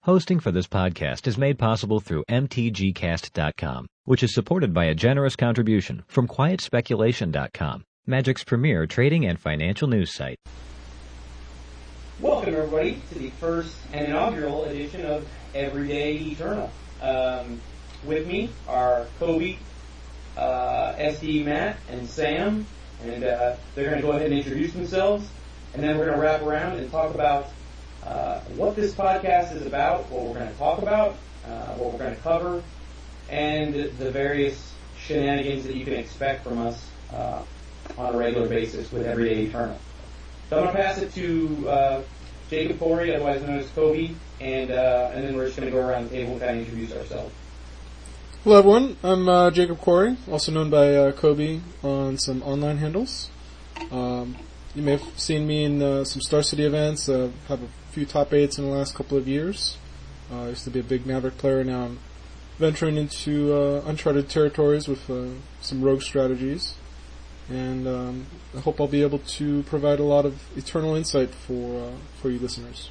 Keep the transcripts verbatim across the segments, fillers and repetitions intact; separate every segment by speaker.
Speaker 1: Hosting for this podcast is made possible through M T G cast dot com, which is supported by a generous contribution from Quiet Speculation dot com, Magic's premier trading and financial news site.
Speaker 2: Welcome, everybody, to the first and inaugural edition of Everyday Eternal. Um, with me are Kobe, uh, S D, Matt, and Sam, and uh, they're going to go ahead and introduce themselves, and then we're going to wrap around and talk about uh, what this podcast is about, what we're going to talk about, uh, what we're going to cover, and the various shenanigans that you can expect from us uh, on a regular basis with Everyday Eternal. So I'm going to pass it to uh, Jacob Corey, otherwise known as Kobe, and uh, and then we're just going to go around the table and kind of introduce ourselves.
Speaker 3: Hello everyone, I'm uh, Jacob Corey, also known by uh, Kobe on some online handles. Um, you may have seen me in uh, some Star City events, uh, have a few top eights in the last couple of years. Uh, I used to be a big Maverick player, now I'm venturing into uh, uncharted territories with uh, some rogue strategies. And um, I hope I'll be able to provide a lot of eternal insight for uh, for you listeners.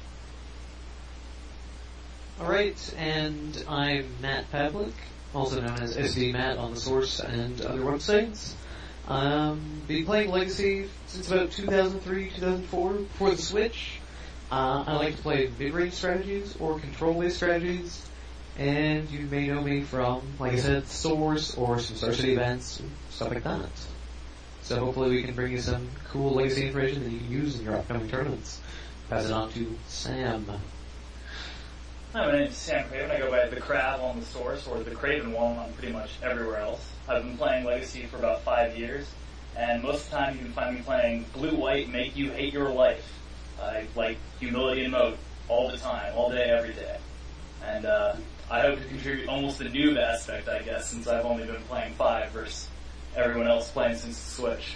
Speaker 4: Alright, and I'm Matt Pavlik, also known as S D Matt on the Source and other websites. Um, been playing Legacy since about two thousand three, two thousand four for the Switch. Uh, I like to play mid-range strategies or control-based strategies, and you may know me from, like I said, Source or some Star City events, stuff like that. So hopefully we can bring you some cool Legacy information that you can use in your upcoming tournaments. Pass it on to Sam.
Speaker 5: Hi, my name is Sam Craven. I go by The Crab on the Source, or The Craven one on pretty much everywhere else. I've been playing Legacy for about five years, and most of the time you can find me playing blue-white, make you hate your life. I like humility and mode all the time, all day, every day. And uh, I hope to contribute almost a noob aspect, I guess, since I've only been playing five versus everyone else playing since the Switch.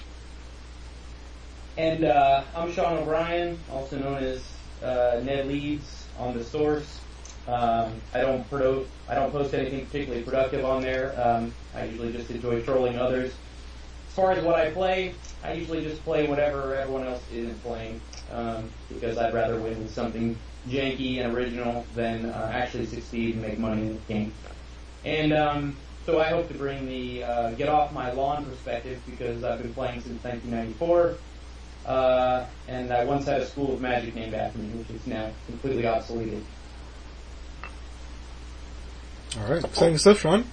Speaker 2: And uh, I'm Sean O'Brien, also known as uh, Ned Leeds on the Source. Um, I don't produ- I don't post anything particularly productive on there. Um, I usually just enjoy trolling others. As far as what I play, I usually just play whatever everyone else isn't playing, um, because I'd rather win with something janky and original than uh, actually succeed and make money in the game. And um, so I hope to bring the uh, get off my lawn perspective, because I've been playing since nineteen ninety-four, uh, and I once had a school of magic named after me, which is now completely obsoleted.
Speaker 3: Alright, exciting stuff, Sean.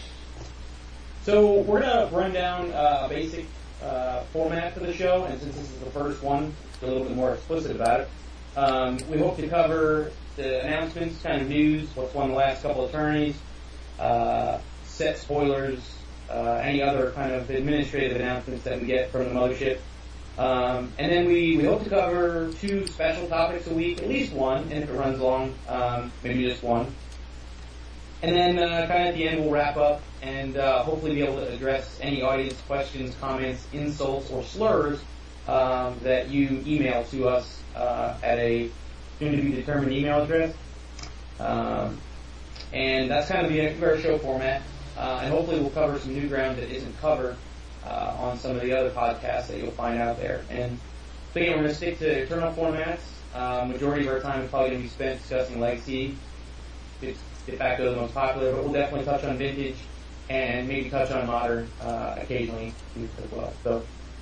Speaker 2: So we're going to run down uh, a basic uh, format for the show, and since this is the first one, we're a little bit more explicit about it. Um, we hope to cover the announcements, kind of news, what's won the last couple of tourneys, uh, set spoilers, uh, any other kind of administrative announcements that we get from the mothership. Um, and then we, we hope to cover two special topics a week, at least one, and if it runs long, um, maybe just one. And then uh, kind of at the end we'll wrap up and uh, hopefully be able to address any audience questions, comments, insults, or slurs um, that you email to us uh, at a soon-to-be-determined email address. Um, and that's kind of the end of our show format. Uh, and hopefully we'll cover some new ground that isn't covered uh, on some of the other podcasts that you'll find out there. And so again, we're going to stick to eternal formats. Uh, majority of our time is probably going to be spent discussing Legacy. It's de facto the most popular, but we'll definitely touch on Vintage and maybe touch on Modern uh, occasionally as well. So,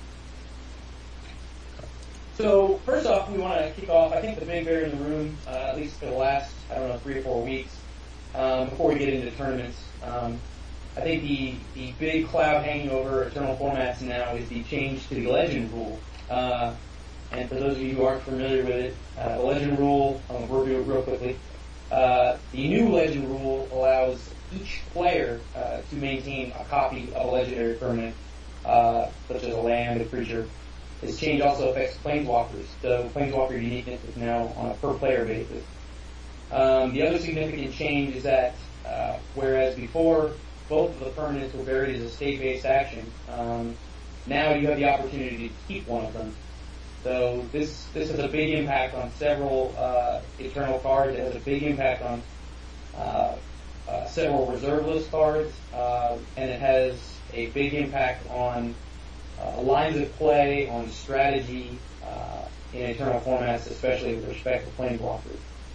Speaker 2: so first off, we want to kick off, I think the big bear in the room, uh, at least for the last, I don't know, three or four weeks, um, before we get into tournaments. Um, I think the, the big cloud hanging over Eternal formats now is the change to the Legend rule. Uh, and for those of you who aren't familiar with it, uh, the Legend rule, I'll review it real quickly. Uh, the new Legend rule allows each player uh, to maintain a copy of a legendary permanent, uh, such as a land, a creature. This change also affects Planeswalkers, so Planeswalker uniqueness is now on a per-player basis. Um, the other significant change is that, uh, whereas before both of the permanents were buried as a state-based action, um, now you have the opportunity to keep one of them. So this this has a big impact on several uh, Eternal cards. It has a big impact on uh, uh, several reserve list cards, uh, and it has a big impact on uh, lines of play, on strategy uh, in Eternal formats, especially with respect to Planeswalkers.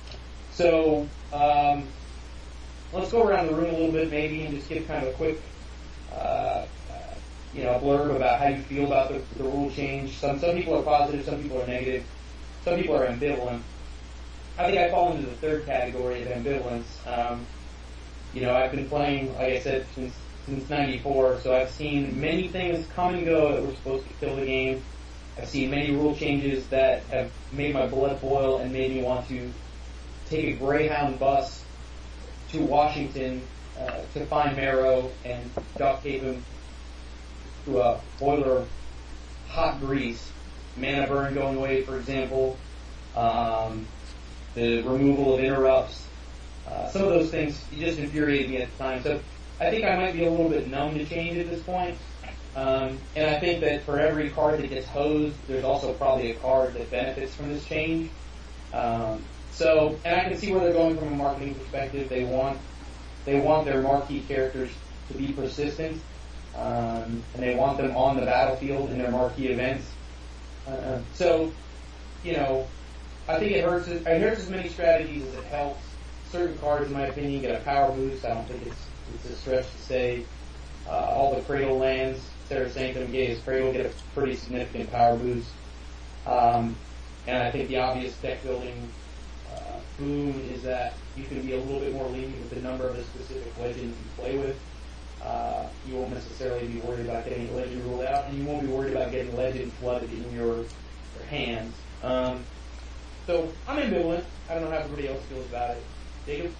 Speaker 2: So, um, let's go around the room a little bit maybe and just give kind of a quick, uh, uh, you know, blurb about how you feel about the, the rule change. Some, some people are positive, some people are negative, some people are ambivalent. I think I fall into the third category of ambivalence. Um, you know, I've been playing, like I said, since since ninety-four, so I've seen many things come and go that were supposed to kill the game. I've seen many rule changes that have made my blood boil and made me want to take a Greyhound bus to Washington uh, to find Marrow and duct tape him to a boiler of hot grease. Mana burn going away, for example. Um, the removal of interrupts. Uh, some of those things just infuriated me at the time. So I think I might be a little bit numb to change at this point. Um, and I think that for every card that gets hosed, there's also probably a card that benefits from this change. Um, so, and I can see where they're going from a marketing perspective. They want, they want their marquee characters to be persistent, um, and they want them on the battlefield in their marquee events. Uh, so, you know, I think it hurts. It hurts as many strategies as it helps. Certain cards, in my opinion, get a power boost. I don't think it's it's a stretch to say uh, all the Cradle lands, Serra Sanctum, Gaia's Cradle, get a pretty significant power boost. Um, and I think the obvious deck building uh, boom is that you can be a little bit more lenient with the number of the specific legends you play with. Uh, you won't necessarily be worried about getting a legend ruled out, and you won't be worried about getting legend flooded in your, your hands. Um, so I'm ambivalent. I don't know how everybody else feels about it. Jacob?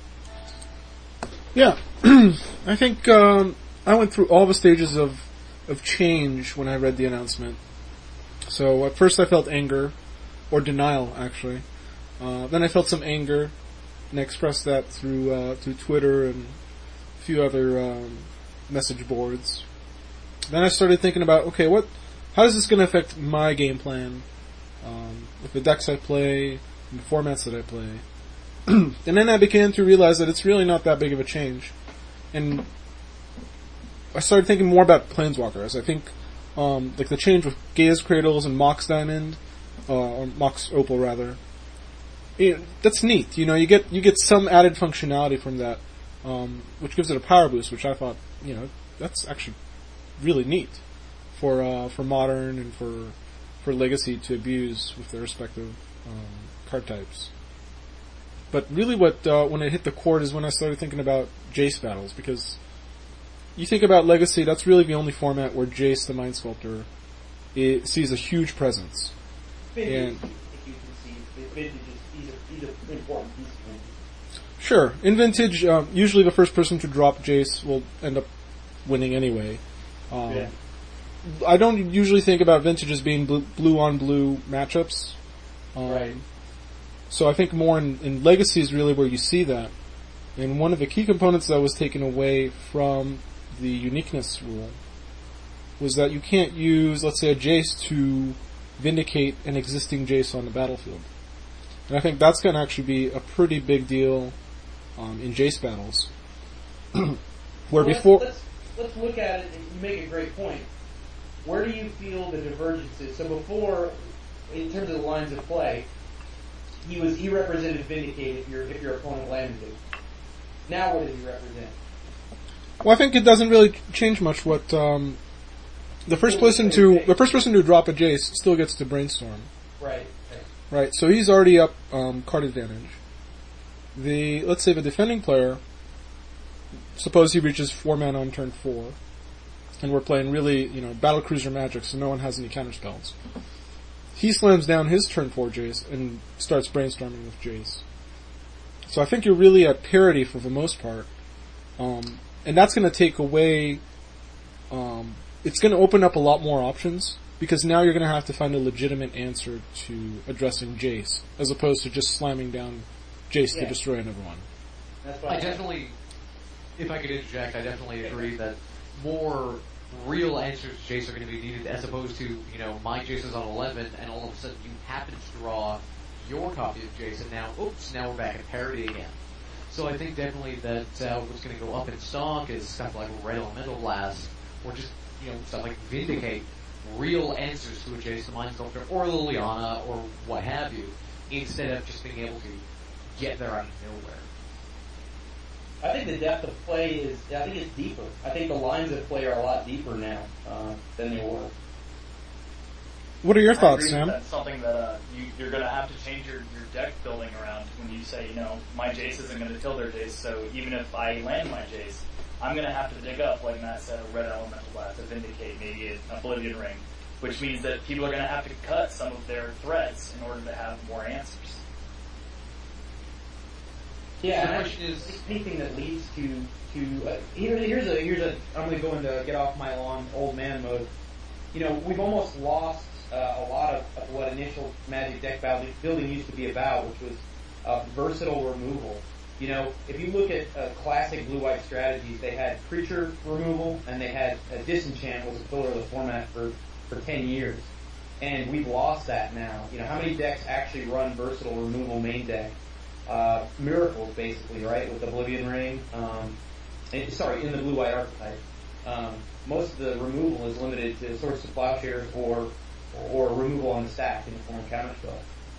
Speaker 3: Yeah, I think um, I went through all the stages of of change when I read the announcement. So at first I felt anger, or denial actually. Uh, then I felt some anger, and I expressed that through uh, through Twitter and a few other um, message boards. Then I started thinking about, okay, what, how is this going to affect my game plan, um, with the decks I play, and the formats that I play. And then I began to realize that it's really not that big of a change. And I started thinking more about Planeswalkers. I think um, like the change with Gaia's Cradles and Mox Diamond, uh, or Mox Opal rather, it, that's neat. You know, you get you get some added functionality from that, um, which gives it a power boost, which I thought, you know, that's actually really neat for uh, for Modern and for for Legacy to abuse with their respective um, card types. But really what, uh, when it hit the chord is when I started thinking about Jace battles, because you think about Legacy, that's really the only format where Jace, the Mind Sculptor, it sees a huge presence.
Speaker 2: Vintage,
Speaker 3: And
Speaker 2: if you can see, Vintage is, he's, a, he's an important piece of Vintage.
Speaker 3: Sure, in Vintage, um, usually the first person to drop Jace will end up winning anyway. Um,
Speaker 2: Yeah.
Speaker 3: I don't usually think about Vintage as being blue, blue on blue matchups. Um,
Speaker 2: Right.
Speaker 3: So I think more in, in Legacy is really where you see that. And one of the key components that was taken away from the uniqueness rule was that you can't use, let's say, a Jace to vindicate an existing Jace on the battlefield. And I think that's going to actually be a pretty big deal um, in Jace battles. Where
Speaker 2: Well,
Speaker 3: before...
Speaker 2: Let's, let's, let's look at it, and you make a great point. Where do you feel the divergences? So before, in terms of the lines of play, he was he represented Vindicate if your if your opponent landed it. Now what does he represent?
Speaker 3: Well, I think it doesn't really change much. What um, the first person to the first person to drop a Jace still gets to brainstorm.
Speaker 2: Right. right.
Speaker 3: Right. So he's already up um, card advantage. The let's say the defending player. Suppose he reaches four mana on turn four, and we're playing really you know Battlecruiser Magic, so no one has any counter spells. He slams down his turn four Jace and starts brainstorming with Jace. So I think you're really at parity for the most part. Um, and that's going to take away, um, it's going to open up a lot more options, because now you're going to have to find a legitimate answer to addressing Jace, as opposed to just slamming down Jace
Speaker 2: Yeah.
Speaker 3: to destroy another one.
Speaker 2: That's why
Speaker 4: I definitely, if I could interject, I definitely agree that more real answers to Jace are going to be needed, as opposed to, you know, my Jace is on eleven, and all of a sudden you happen to draw your copy of Jace, and now, oops, now we're back at parity again. So I think definitely that uh, what's going to go up in stock is stuff like Red Elemental Blast, or just, you know, stuff like Vindicate, real answers to a Jace the Mind Sculptor, or Liliana, or what have you, instead of just being able to
Speaker 6: get there out of nowhere.
Speaker 2: I think the depth of play is, I think it's deeper. I think the lines of play are a lot deeper now uh, than they were.
Speaker 3: What are your
Speaker 5: I
Speaker 3: thoughts,
Speaker 5: agree
Speaker 3: Sam?
Speaker 5: That's something that uh, you, you're going to have to change your, your deck building around when you say, you know, my Jace isn't going to kill their Jace, so even if I land my Jace, I'm going to have to dig up, like Matt said, a red elemental blast to vindicate, maybe an Oblivion Ring, which means that people are going to have to cut some of their threats in order to have more answers.
Speaker 2: Yeah,
Speaker 6: The
Speaker 2: and I
Speaker 6: question is-
Speaker 2: think anything that leads to to uh,
Speaker 6: Here, here's a here's a. I'm going to go into get off my lawn old man mode.
Speaker 2: you know, we've almost lost uh, a lot of, of what initial Magic deck building building used to be about, which was uh, versatile removal. You know, if you look at uh, classic blue-white strategies, they had creature removal and they had uh, disenchant was a pillar of the format for, for ten years. And we've lost that now. You know, how many decks actually run versatile removal main deck? Uh, miracles, basically, right, with Oblivion Ring. Um, and, sorry, in the blue-white archetype. Um, most of the removal is limited to Swords to Plowshares or or removal on the stack in the form of counterspell.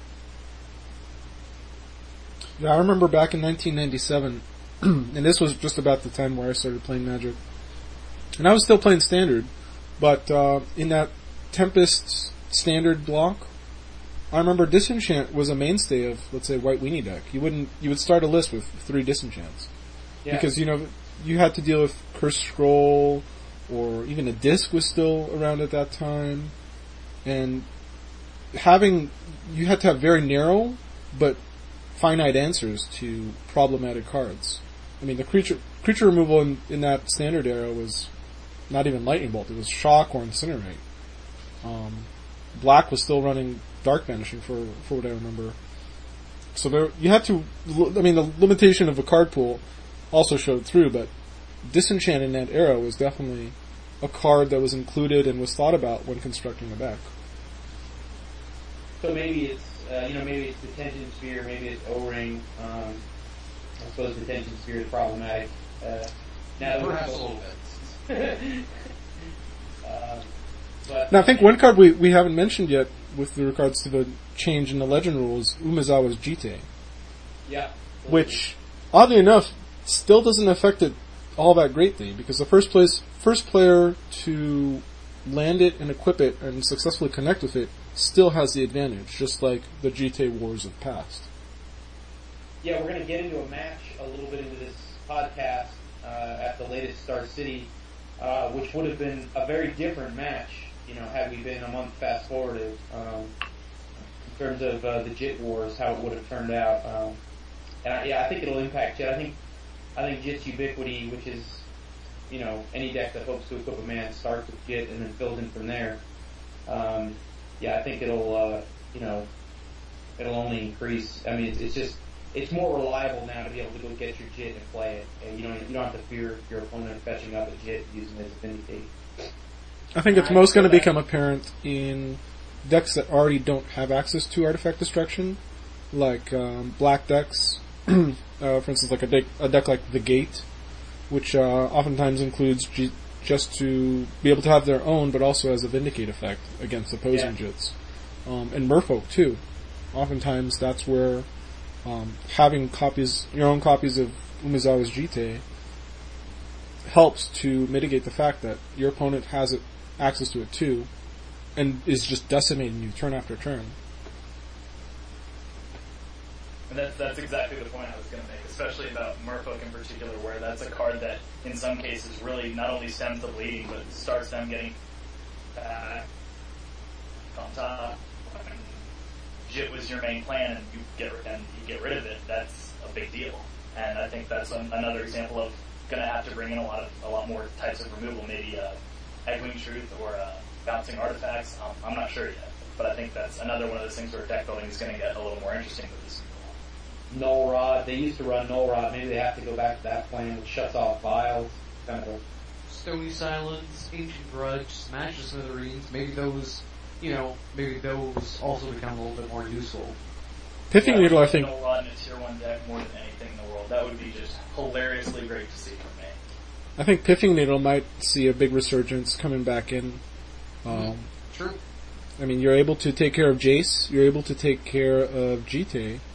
Speaker 3: Yeah, I remember back in nineteen ninety-seven, and this was just about the time where I started playing Magic. And I was still playing Standard, but uh, in that Tempest Standard block, I remember Disenchant was a mainstay of, let's say, White Weenie deck. You wouldn't, you would start a list with three Disenchants.
Speaker 2: Yeah.
Speaker 3: Because, you know, you had to deal with Cursed Scroll, or even a Disc was still around at that time. And having, you had to have very narrow, but finite answers to problematic cards. I mean, the creature creature removal in, in that Standard era was not even Lightning Bolt. It was Shock or Incinerate. Um, Black was still running Dark Vanishing for for what I remember. So there, you had to. I mean, the limitation of a card pool also showed through, but Disenchant in that era was definitely a card that was included and was thought about when constructing a deck.
Speaker 2: So maybe it's, uh, you know, maybe it's the Tension Sphere, maybe it's O-Ring. Um, I suppose the Tension Sphere is problematic. Uh, now that we're
Speaker 6: Perhaps a
Speaker 2: both-
Speaker 6: little bit.
Speaker 2: uh, but
Speaker 3: Now, I think one card we, we haven't mentioned yet with regards to the change in the legend rules, Umezawa's Jite,
Speaker 2: yeah,
Speaker 3: which, oddly enough, still doesn't affect it all that greatly, because the first place, first player to land it and equip it and successfully connect with it still has the advantage, just like the Jite wars of past.
Speaker 2: Yeah, we're going to get into a match a little bit into this podcast uh, at the latest Star City, uh, which would have been a very different match, you know, had we been a month fast forwarded, um, in terms of uh, the Jit Wars, how it would have turned out. Um, and I, yeah, I think it'll impact Jit. I think I think Jit's ubiquity, which is, you know, any deck that hopes to equip a man starts with Jit and then fills in from there. Um, yeah, I think it'll, uh, you know, it'll only increase. I mean, it's, it's just, it's more reliable now to be able to go get your Jit and play it. And you don't, you don't have to fear your opponent fetching up a Jit using it as a Vindicate.
Speaker 3: I think it's most going to become apparent in decks that already don't have access to artifact destruction, like um, black decks. uh, for instance, like a deck, a deck like the Gate, which uh, oftentimes includes G- just to be able to have their own, but also has a Vindicate effect against opposing
Speaker 2: Yeah.
Speaker 3: Jits. Um, and Merfolk too. Oftentimes, that's where um, having copies, your own copies of Umezawa's Jite, helps to mitigate the fact that your opponent has it, access to it too, and is just decimating you turn after turn.
Speaker 5: And that's, that's exactly the point I was going to make, especially about Merfolk in particular, where that's a card that, in some cases, really not only stems the bleeding, but starts them getting back on top. When Jit was your main plan, and you get and you get rid of it. That's a big deal, and I think that's an, another example of going to have to bring in a lot of a lot more types of removal, maybe uh, Echoing Truth or uh, bouncing artifacts. Um, I'm not sure yet, but I think that's another one of those things where deck building is going to get a little more interesting with this.
Speaker 2: Null Rod, they used to run Null Rod, maybe they have to go back to that plan, which shuts off vials, kind of a,
Speaker 4: Stony Silence, Ancient Grudge, Smash the Smithereens, maybe those, you know, maybe those also become a little bit more useful.
Speaker 3: Pithing
Speaker 5: Yeah,
Speaker 3: Needle, I think.
Speaker 5: Null Rod in a tier one deck more than anything in the world. That would be just hilariously great to see from me.
Speaker 3: I think Pithing Needle might see a big resurgence coming back in. Um,
Speaker 4: True.
Speaker 3: I mean, you're able to take care of Jace, you're able to take care of Jite,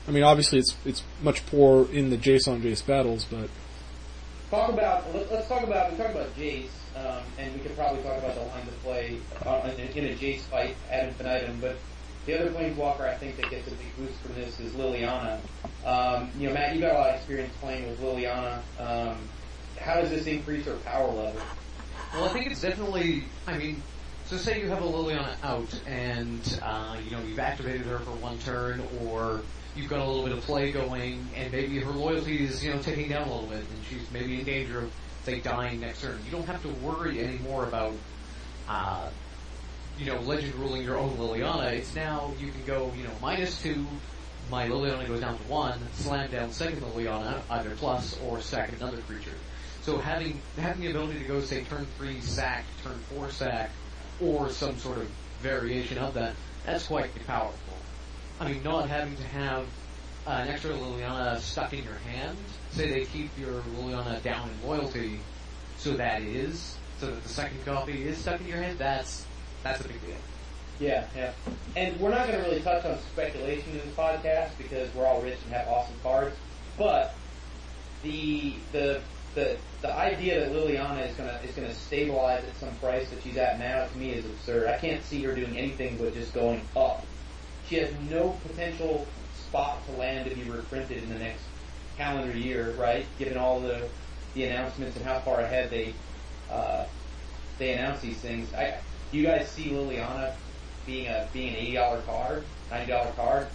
Speaker 3: I mean, obviously it's it's much poor in the Jace on Jace battles, but
Speaker 2: talk about let, let's talk about we talk about Jace, um, and we could probably talk about the lines of play uh, in, in a Jace fight ad infinitum. But the other planeswalker I think that gets a big boost from this is Liliana. Um, you know, Matt, you got a lot of experience playing with Liliana. Um, how does this increase her power level?
Speaker 4: Well, I think it's definitely. I mean, so say you have a Liliana out, and uh, you know you've activated her for one turn, or you've got a little bit of play going, and maybe her loyalty is, you know, ticking down a little bit, and she's maybe in danger of, say, dying next turn. You don't have to worry anymore about, uh, you know, Legend ruling your own Liliana. It's now, you can go, you know, minus two, my Liliana goes down to one, slam down second Liliana, either plus, or sack another creature. So having, having the ability to go, say, turn three sack, turn four sack, or some sort of variation of that, that's quite powerful. I mean, not having to have uh, an extra Liliana stuck in your hand. Say they keep your Liliana down in loyalty, so that is, so that the second copy is stuck in your hand, that's, that's a big deal.
Speaker 2: Yeah, yeah. And we're not going to really touch on speculation in this podcast because we're all rich and have awesome cards. But the the the the idea that Liliana is gonna is gonna stabilize at some price that she's at now, to me, is absurd. I can't see her doing anything but just going up. She has no potential spot to land to be reprinted in the next calendar year, right? Given all the the announcements and how far ahead they uh, they announce these things. I, do you guys see Liliana being a being an eighty dollar card, ninety dollar card?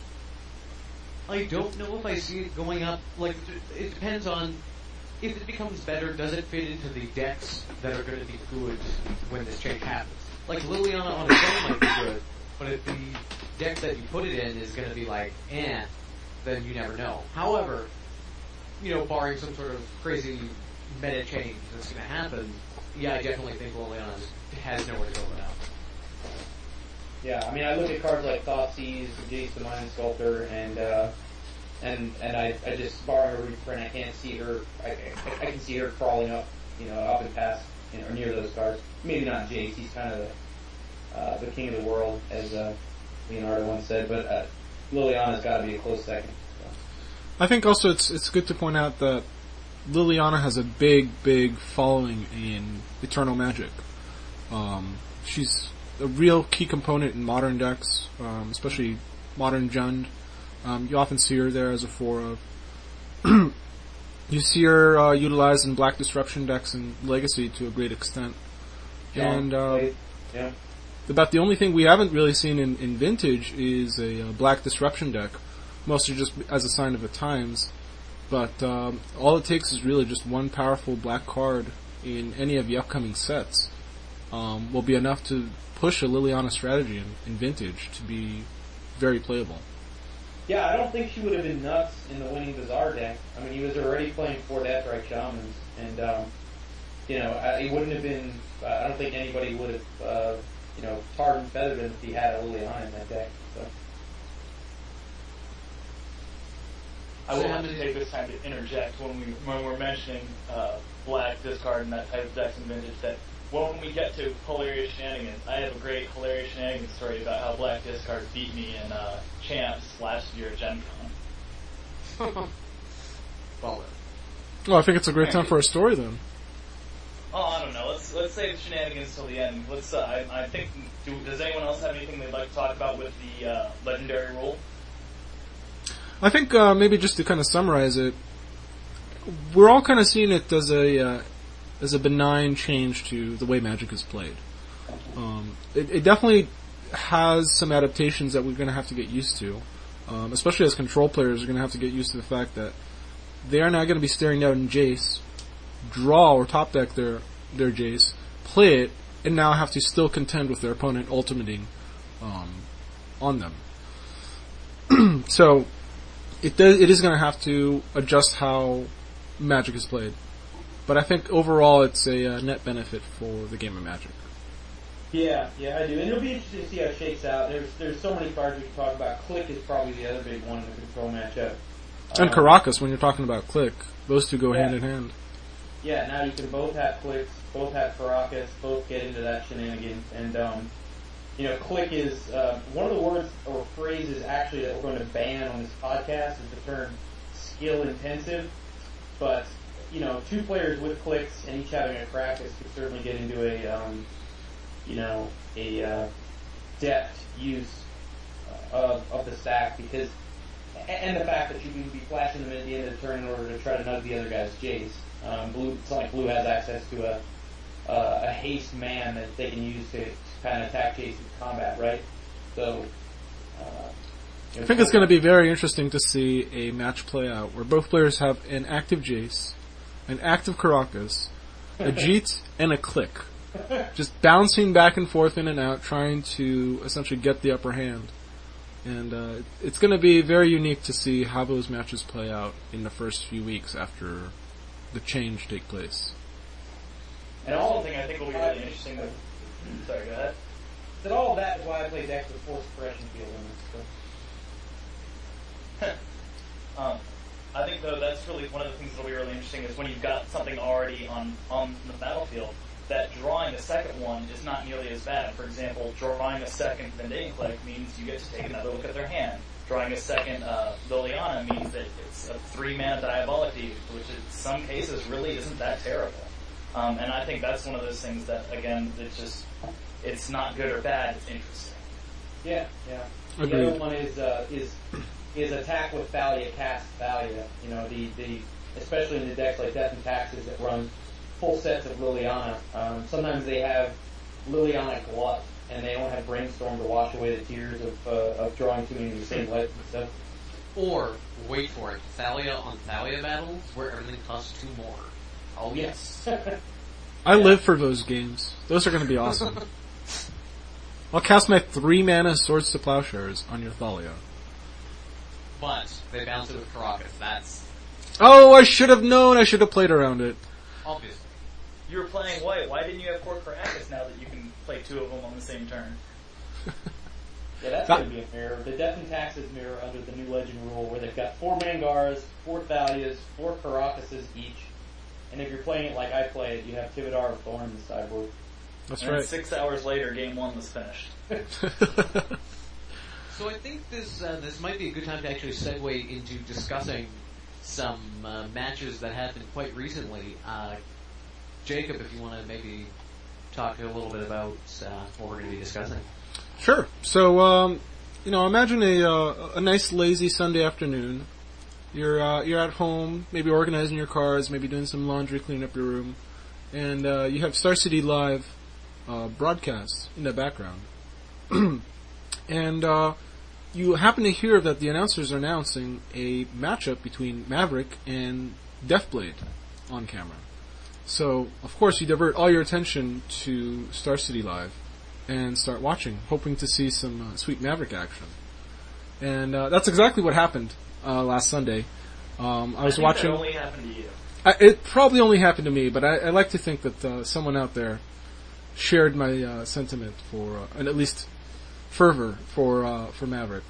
Speaker 4: I don't know if I see it going up. Like, it depends on if it becomes better. Does it fit into the decks that are going to be good when this change happens? Like Liliana on its own might be good, but if the deck that you put it in is going to be like, eh, then you never know. However, you know, barring some sort of crazy meta change that's going to happen, yeah, I definitely think Liliana has nowhere to go without.
Speaker 2: Yeah, I mean, I look at cards like Thoughtseize, Jace the Mind Sculptor, and uh, and and I, I just barring a reprint, I can't see her. I, I, I can see her crawling up, you know, up and past, you know, or near those cards. Maybe not Jace; he's kind of the, uh, the king of the world, as uh, Leonardo once said. But uh, Liliana's got to be a close second. So.
Speaker 3: I think also it's it's good to point out that Liliana has a big, big following in Eternal Magic. Um, she's a real key component in modern decks, um, especially modern Jund. Um, you often see her there as a four of. You see her uh, utilized in Black Disruption decks and Legacy to a great extent.
Speaker 2: Yeah,
Speaker 3: and uh,
Speaker 2: yeah.
Speaker 3: about the only thing we haven't really seen in, in Vintage is a uh, Black Disruption deck, mostly just as a sign of the times. But um, all it takes is really just one powerful black card in any of the upcoming sets. Um, will be enough to push a Liliana strategy in, in Vintage to be very playable.
Speaker 2: Yeah, I don't think she would have been nuts in the Winning Bazaar deck. I mean, he was already playing four Deathrite Shamans, and, um, you know, I, it wouldn't have been, uh, I don't think anybody would have, uh, you know, tarred and feathered him if he had a Liliana in that deck. So.
Speaker 5: I will have to take this time to interject when we when we're mentioning uh, black discard and that type of decks in Vintage that when we get to hilarious shenanigans, I have a great hilarious shenanigans story about how black discard beat me in uh, Champs last year at Gen Con.
Speaker 4: Well,
Speaker 3: Well, I think it's a great time for a story then.
Speaker 5: Oh, I don't know. Let's let's save shenanigans till the end. Let's. Uh, I, I think. Do, does anyone else have anything they'd like to talk about with the uh, legendary rule?
Speaker 3: I think uh, maybe just to kind of summarize it, we're all kind of seeing it as a uh, as a benign change to the way Magic is played. Um, it, it definitely has some adaptations that we're going to have to get used to, um, especially as control players are going to have to get used to the fact that they are now going to be staring down Jace, draw or top deck their their Jace, play it, and now have to still contend with their opponent ultimating um, on them. So it does, it is going to have to adjust how Magic is played. But I think overall it's a uh, net benefit for the game of Magic.
Speaker 2: Yeah, yeah, I do. And it'll be interesting to see how it shakes out. There's there's so many cards we can talk about. Click is probably the other big one in the control matchup.
Speaker 3: And
Speaker 2: um,
Speaker 3: Karakas, when you're talking about Click, those two go
Speaker 2: yeah.
Speaker 3: hand in hand.
Speaker 2: Yeah, now you can both have Clicks, both have Karakas, both get into that shenanigans. And, um, you know, click is uh, one of the words or phrases actually that we're going to ban on this podcast is the term skill intensive. But you know, two players with clicks and each having a Caracas could certainly get into a um, you know a uh, deft use uh, of of the stack because and the fact that you can be flashing them at the end of the turn in order to try to nug the other guy's Jace. Um, Blue, it's not like Blue has access to a uh, a haste man that they can use to, to kind of attack Jace in combat, right? So, uh, you know,
Speaker 3: I think it's going to be very interesting to see a match play out where both players have an active Jace, an active Caracas, a Jeet, and a Click. Just bouncing back and forth in and out, trying to essentially get the upper hand. And uh, it's going to be very unique to see how those matches play out in the first few weeks after the change take place.
Speaker 5: And all thing I think will be really interesting. With, sorry, go ahead.
Speaker 2: That all of that is why I play decks with full suppression field in this.
Speaker 5: um, I think though that's really one of the things that'll be really interesting is when you've got something already on on the battlefield. That drawing a second one is not nearly as bad. For example, drawing a second Vending Click means you get to take another look at their hand. Drawing a second uh, Liliana means that it's a three-mana Diabolic Thief, which in some cases really isn't that terrible. Um, and I think that's one of those things that, again, it's just, it's not good or bad, it's interesting.
Speaker 2: Yeah, yeah. The
Speaker 3: Agreed.
Speaker 2: other one is uh, is is attack with Thalia, cast Thalia. You know, the, the especially in the decks like Death and Taxes that run full sets of Liliana. Um, sometimes they have Liliana Glut, and they don't have Brainstorm to wash away the tears of uh, of drawing too many of the same lights and stuff.
Speaker 4: Or, wait for it, Thalia on Thalia battles where everything costs two more. Oh yes.
Speaker 3: I live for those games. Those are going to be awesome. I'll cast my three mana Swords to Plowshares on your Thalia.
Speaker 4: But they bounce it with Caracas. That's
Speaker 3: Oh, I should have known. I should have played around it.
Speaker 4: obvious.
Speaker 5: You were playing white. Why didn't you have four Caracas now that you can play two of them on the same turn?
Speaker 2: Yeah, that's going to be a mirror. The Death and Taxes mirror under the new Legend rule where they've got four Mangars, four Thalias, four Caracases each. And if you're playing it like I play it, you have Tivadar of Thorn in the sideboard.
Speaker 3: That's
Speaker 5: and
Speaker 3: right.
Speaker 5: Six hours later, game one was finished.
Speaker 4: So I think this uh, this might be a good time to actually segue into discussing some uh, matches that happened quite recently. Uh, Jacob, if you want to maybe talk a little bit about uh, what we're going to be discussing.
Speaker 3: Sure. So, um, you know, imagine a uh, a nice lazy Sunday afternoon. You're uh, you're at home, maybe organizing your cards, maybe doing some laundry, cleaning up your room, and uh, you have Star City Live uh, broadcast in the background, and uh, you happen to hear that the announcers are announcing a matchup between Maverick and Deathblade on camera. So, of course, you divert all your attention to Star City Live and start watching, hoping to see some uh, sweet Maverick action. And uh, that's exactly what happened uh, last Sunday. Um, I was
Speaker 5: I think
Speaker 3: watching.
Speaker 5: That only happened to you.
Speaker 3: I, it probably only happened to me, but I, I like to think that uh, someone out there shared my uh, sentiment for, uh, and at least fervor for uh, for Maverick.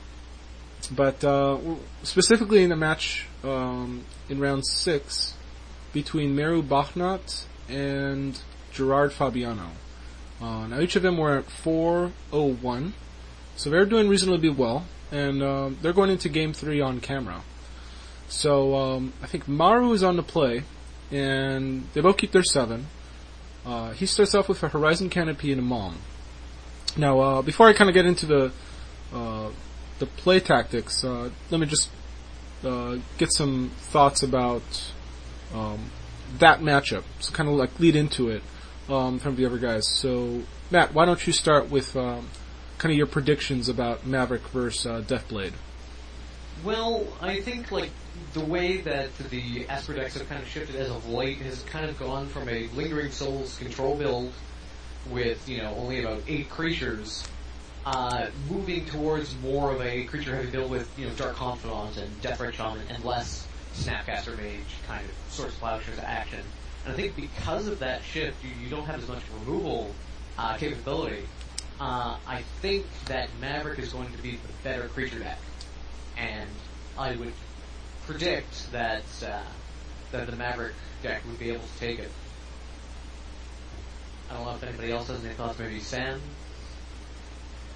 Speaker 3: But uh, specifically in the match um, in round six between Meru Bachnat and Gerard Fabiano. Uh, now each of them were at four oh one, so they're doing reasonably well, and uh, they're going into game three on camera. So um, I think Maru is on the play, and they both keep their seven. Uh, he starts off with a Horizon Canopy and a Mom. Now, uh, before I kind of get into the uh, the play tactics, uh, let me just uh, get some thoughts about um, that matchup. So kind of like lead into it um, from the other guys. So, Matt, why don't you start with um, kind of your predictions about Maverick versus uh, Deathblade?
Speaker 4: Well, I think like the way that the Esper decks have kind of shifted as of late has kind of gone from a Lingering Souls control build with, you know, only about eight creatures, uh, moving towards more of a creature-heavy build with, you know, Dark Confidant and Deathrite Shaman and less Snapcaster Mage kind of Swords to Plowshares action. And I think because of that shift, you, you don't have as much removal uh, capability. Uh, I think that Maverick is going to be the better creature deck. And I would predict that uh, that the Maverick deck would be able to take it. I don't know if anybody else has any thoughts. Maybe Sam?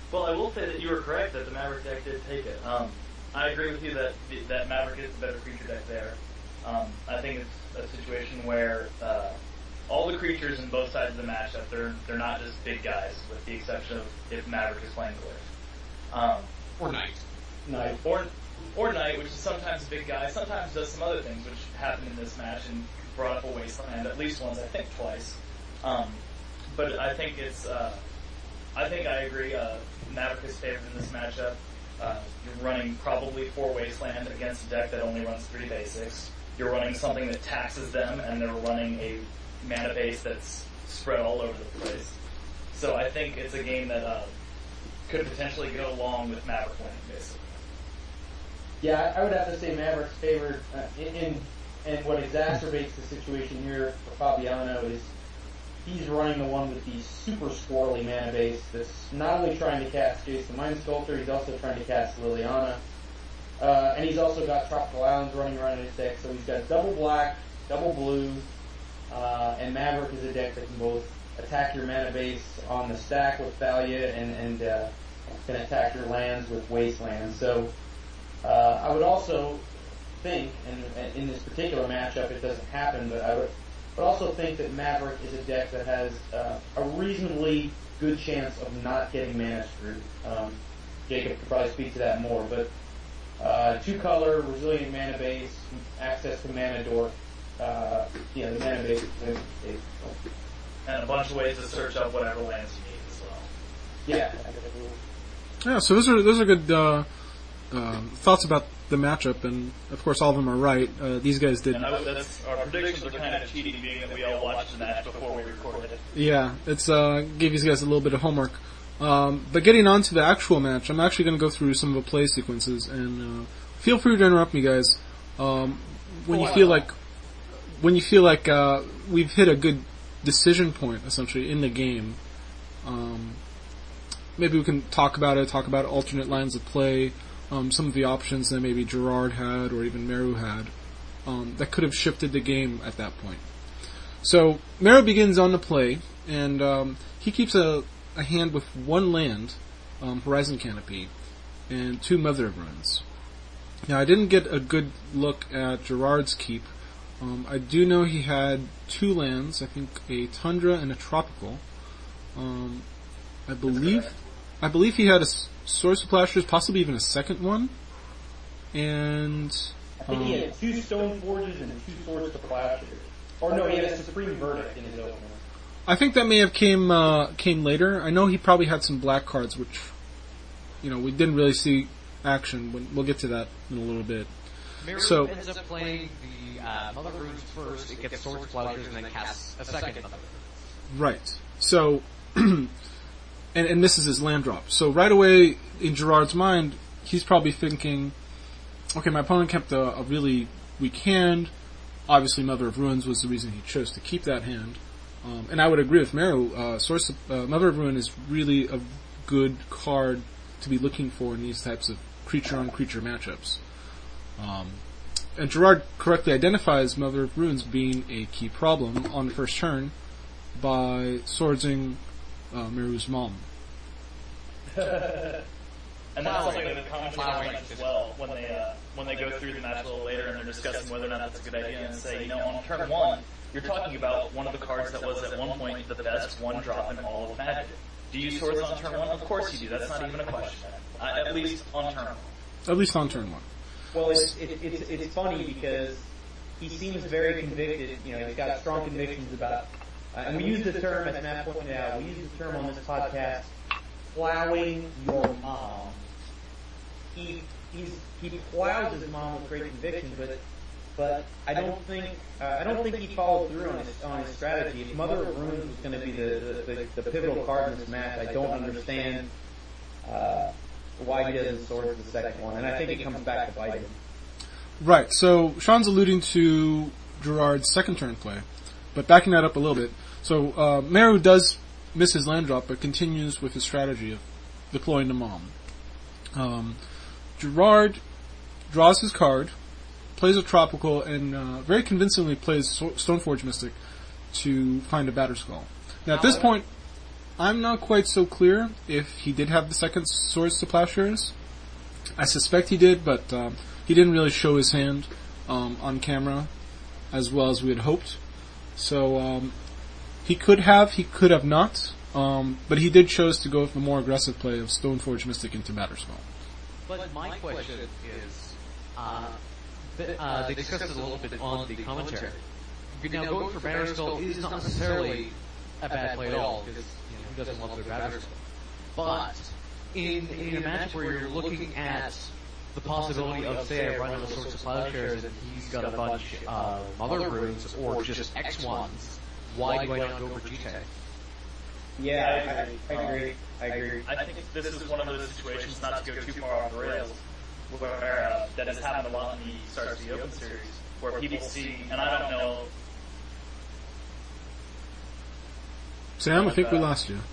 Speaker 5: Well, I will say that you were correct that the Maverick deck did take it. Um, I agree with you that that Maverick is the better creature deck there. Um, I think it's a situation where uh, all the creatures in both sides of the matchup, they're they're not just big guys, with the exception of if Maverick is playing Glyph. Um,
Speaker 4: Or Knight.
Speaker 2: Knight.
Speaker 5: Or, or Knight, which is sometimes a big guy, sometimes does some other things, which happened in this match and brought up a Wasteland at least once, I think twice. Um, but I think it's, uh, I think I agree, uh, Maverick is favored in this matchup. Uh, you're running probably four Wasteland against a deck that only runs three basics. You're running something that taxes them, and they're running a mana base that's spread all over the place. So I think it's a game that uh, could potentially go along with Maverick winning, basically.
Speaker 2: Yeah, I would have to say Maverick's favored, uh, in, in, and what exacerbates the situation here for Fabiano is he's running the one with the super squirrely mana base that's not only trying to cast Jace the Mind Sculptor, he's also trying to cast Liliana. Uh, and he's also got Tropical Islands running around in his deck, so he's got double black, double blue, uh, and Maverick is a deck that can both attack your mana base on the stack with Thalia and, and uh, can attack your lands with Wasteland. So uh, I would also think, and in this particular matchup it doesn't happen, but I would, would also think that Maverick is a deck that has uh, a reasonably good chance of not getting mana screwed. Um, Jacob could probably speak to that more, but Uh, two color, resilient mana base, access to mana dork, uh, yeah, the mana base is is-
Speaker 5: And a bunch of ways to search up whatever lands you need as well.
Speaker 2: yeah.
Speaker 3: Yeah, so those are those are good uh, uh, thoughts about the matchup, and of course all of them are right. Uh, these guys did.
Speaker 5: And I would, that's, our predictions are kind of cheating, being that we all watched the match before we recorded it.
Speaker 3: Yeah, it's uh, gave you guys a little bit of homework. Um, but getting on to the actual match, I'm actually going to go through some of the play sequences, and uh, feel free to interrupt me, guys. Um, when you feel like when you feel like uh, we've hit a good decision point, essentially in the game, um, maybe we can talk about it. Talk about alternate lines of play, um, some of the options that maybe Gerard had or even Meru had um, that could have shifted the game at that point. So Meru begins on the play, and um, he keeps a a hand with one land, um, Horizon Canopy, and two Mother of Runes. Now, I didn't get a good look at Gerard's keep. Um, I do know he had two lands, I think a Tundra and a Tropical. Um, I believe I believe he had a s- Source of Plashers, possibly even a second one. And
Speaker 2: I think he had two Stone Forges and two Swords to Plowshares. Or no, he had a Supreme Verdict in his opener.
Speaker 3: I think that may have came uh, came later. I know he probably had some black cards, which, you know, we didn't really see action. We'll get to that in a little bit.
Speaker 4: Meru
Speaker 3: So-
Speaker 4: ends up playing the uh, Mother of Runes first, it gets Swords Plowshares, and then casts a second Mother of Runes.
Speaker 3: Right. So, and, and this is his land drop. So right away, in Gerard's mind, he's probably thinking, okay, my opponent kept a, a really weak hand. Obviously, Mother of Runes was the reason he chose to keep that hand. Um, and I would agree with Meru. Uh, Source of, uh, Mother of Ruin is really a good card to be looking for in these types of creature-on-creature matchups. Um, and Gerard correctly identifies Mother of Runes being a key problem on the first turn by swordsing uh, Meru's mom.
Speaker 5: And that's something that commentators mention as well when they uh, when they go through the match a little later and they're discussing whether or not that's a good idea, and say, you know, on turn one, you're talking about one of the cards that was at one point the best one drop in all of Magic. Do you swords on turn one? Of course you do. That's not even a question. Uh, at least on turn one.
Speaker 3: At least on turn one.
Speaker 6: Well, it's, it, it's, it's funny because he seems very convicted, you know, he's got strong convictions about, uh, and we use the term, as Matt pointed out, we use the term on this podcast, plowing your mom. He, he's, he plows his mom with great conviction, but, but I don't think, uh, I don't think he followed through on his, on his strategy. If Mother of Runes was going to be the, the, the, the pivotal card in this match, I don't understand, uh, why he doesn't sword the second one, and I think it comes back to bite him.
Speaker 3: Right, so Sean's alluding to Gerard's second turn play, but backing that up a little bit. So uh, Meru does miss his land drop, but continues with his strategy of deploying the mom. Um, Gerard draws his card, plays a Tropical, and uh, very convincingly plays so- Stoneforge Mystic to find a Batterskull. Now at this point... I'm not quite so clear if he did have the second Swords to Plowshares. I suspect he did, but um, he didn't really show his hand um, on camera as well as we had hoped. So um, he could have, he could have not, um, but he did choose to go with the more aggressive play of Stoneforge Mystic into Batterskull.
Speaker 4: But my question is, uh, th- uh, they discussed it a little bit on the commentary. Now, going for Batterskull is not necessarily a bad play at all, because you know, who doesn't love their Batterskull? But in, in a match where you're looking at the possibility of, say, I run all sorts of Plowshares and he's got a bunch of Mother Runes or just X ones, why do I not go for G T A?
Speaker 6: Yeah, I, I, I agree. I agree.
Speaker 5: I think this is one of those situations, not to go too far off the rails, where uh, that has happened a lot in the Star City Open Series, where people see, and I don't know.
Speaker 3: Sam, I think we lost you.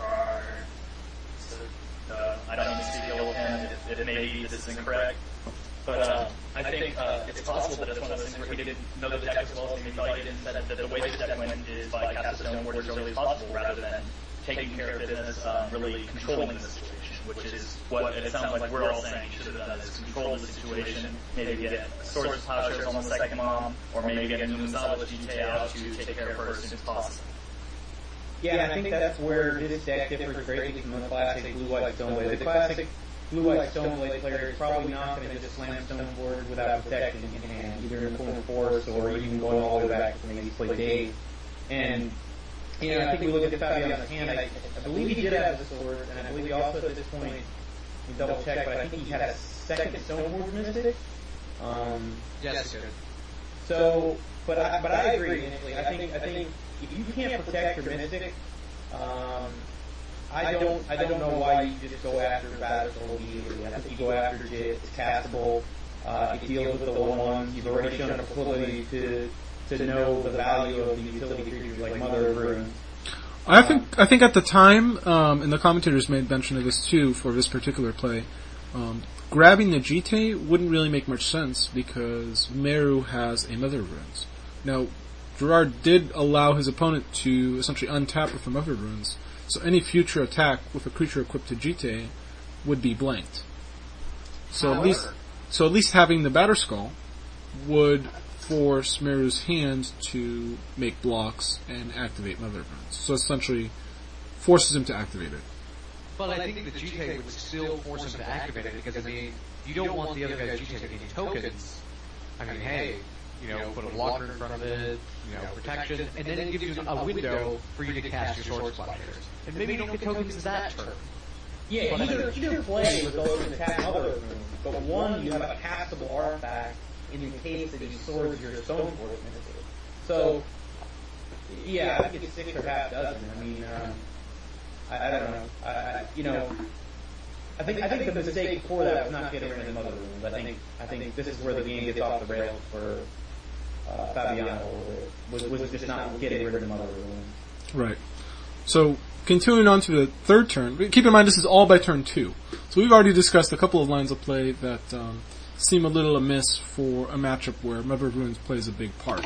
Speaker 5: Uh, I don't even speak ill of him if, if maybe this is incorrect. But uh, I think uh, it's possible that it's one of those things where he didn't know the deck as well as he thought he didn't, that, that the way the deck went is by cast a Stoneward as early as possible rather than taking care of business, um, really controlling the situation, which is what it sounds like we're all saying he should have done, is control the situation, maybe get Swords to Plowshares on the second mom, or maybe get Gonzalez G T A out to take care of her as soon as possible.
Speaker 6: Yeah, and I think that's where this deck differs greatly from the classic Blue-White Stoneblade. The classic Blue-White Stoneblade player is probably not going to just slam Stoneforge without protection in hand, either in the form of Force or even going all the way back to when he's played Dave. And, you know, I think we look at Fabiano's hand, I, I believe he did have the sword, and I believe he also at this point, we double check, but I think he had a second Stoneforge Mystic. Um,
Speaker 4: Yes, good.
Speaker 6: So, but I, but I agree, initially. I think, I think if you can't protect your Mystic, um, I don't, I don't know why you just go after Batterskull immediately. I think you go after Jit, it's castable, uh, it deals with the one-ones, you've already shown a proclivity to, to know the value of the utility creatures like Mother of Runes.
Speaker 3: I think I think at the time, um, and the commentators made mention of this too for this particular play, um, grabbing the G T A wouldn't really make much sense because Meru has a Mother of Runes. Now, Gerard did allow his opponent to essentially untap with the Mother of Runes, so any future attack with a creature equipped to G T A would be blanked. So
Speaker 4: However,
Speaker 3: at least, so at least having the Batterskull would force Meru's hand to make blocks and activate Mother of Runes. So essentially, forces him to activate it.
Speaker 4: But I think the G T A would still force him to activate it because, I mean, you don't want the other guy's G T A to gain tokens. I mean, hey, you know, put a blocker in front of it, you know, protection, and then it gives you a window for you to cast your Sword Splashers. And maybe you don't get tokens that turn.
Speaker 6: Yeah,
Speaker 4: But
Speaker 6: either,
Speaker 4: I mean,
Speaker 6: either play results in attack Mother of Runes, but one, you have a castable artifact in the case that he swords your Stoneforge Mystic. So, yeah, I think it's six or half dozen. I mean, um, I, I don't know. I, I, you know, I think I think the mistake before that was not getting rid of the Mother Runes. I think I think this is where the game gets off the rails for uh, Fabiano. Was was just not getting rid of the Mother Runes.
Speaker 3: Right. So, continuing on to the third turn, keep in mind this is all by turn two. So we've already discussed a couple of lines of play that um, seem a little amiss for a matchup where Mother of Runes plays a big part.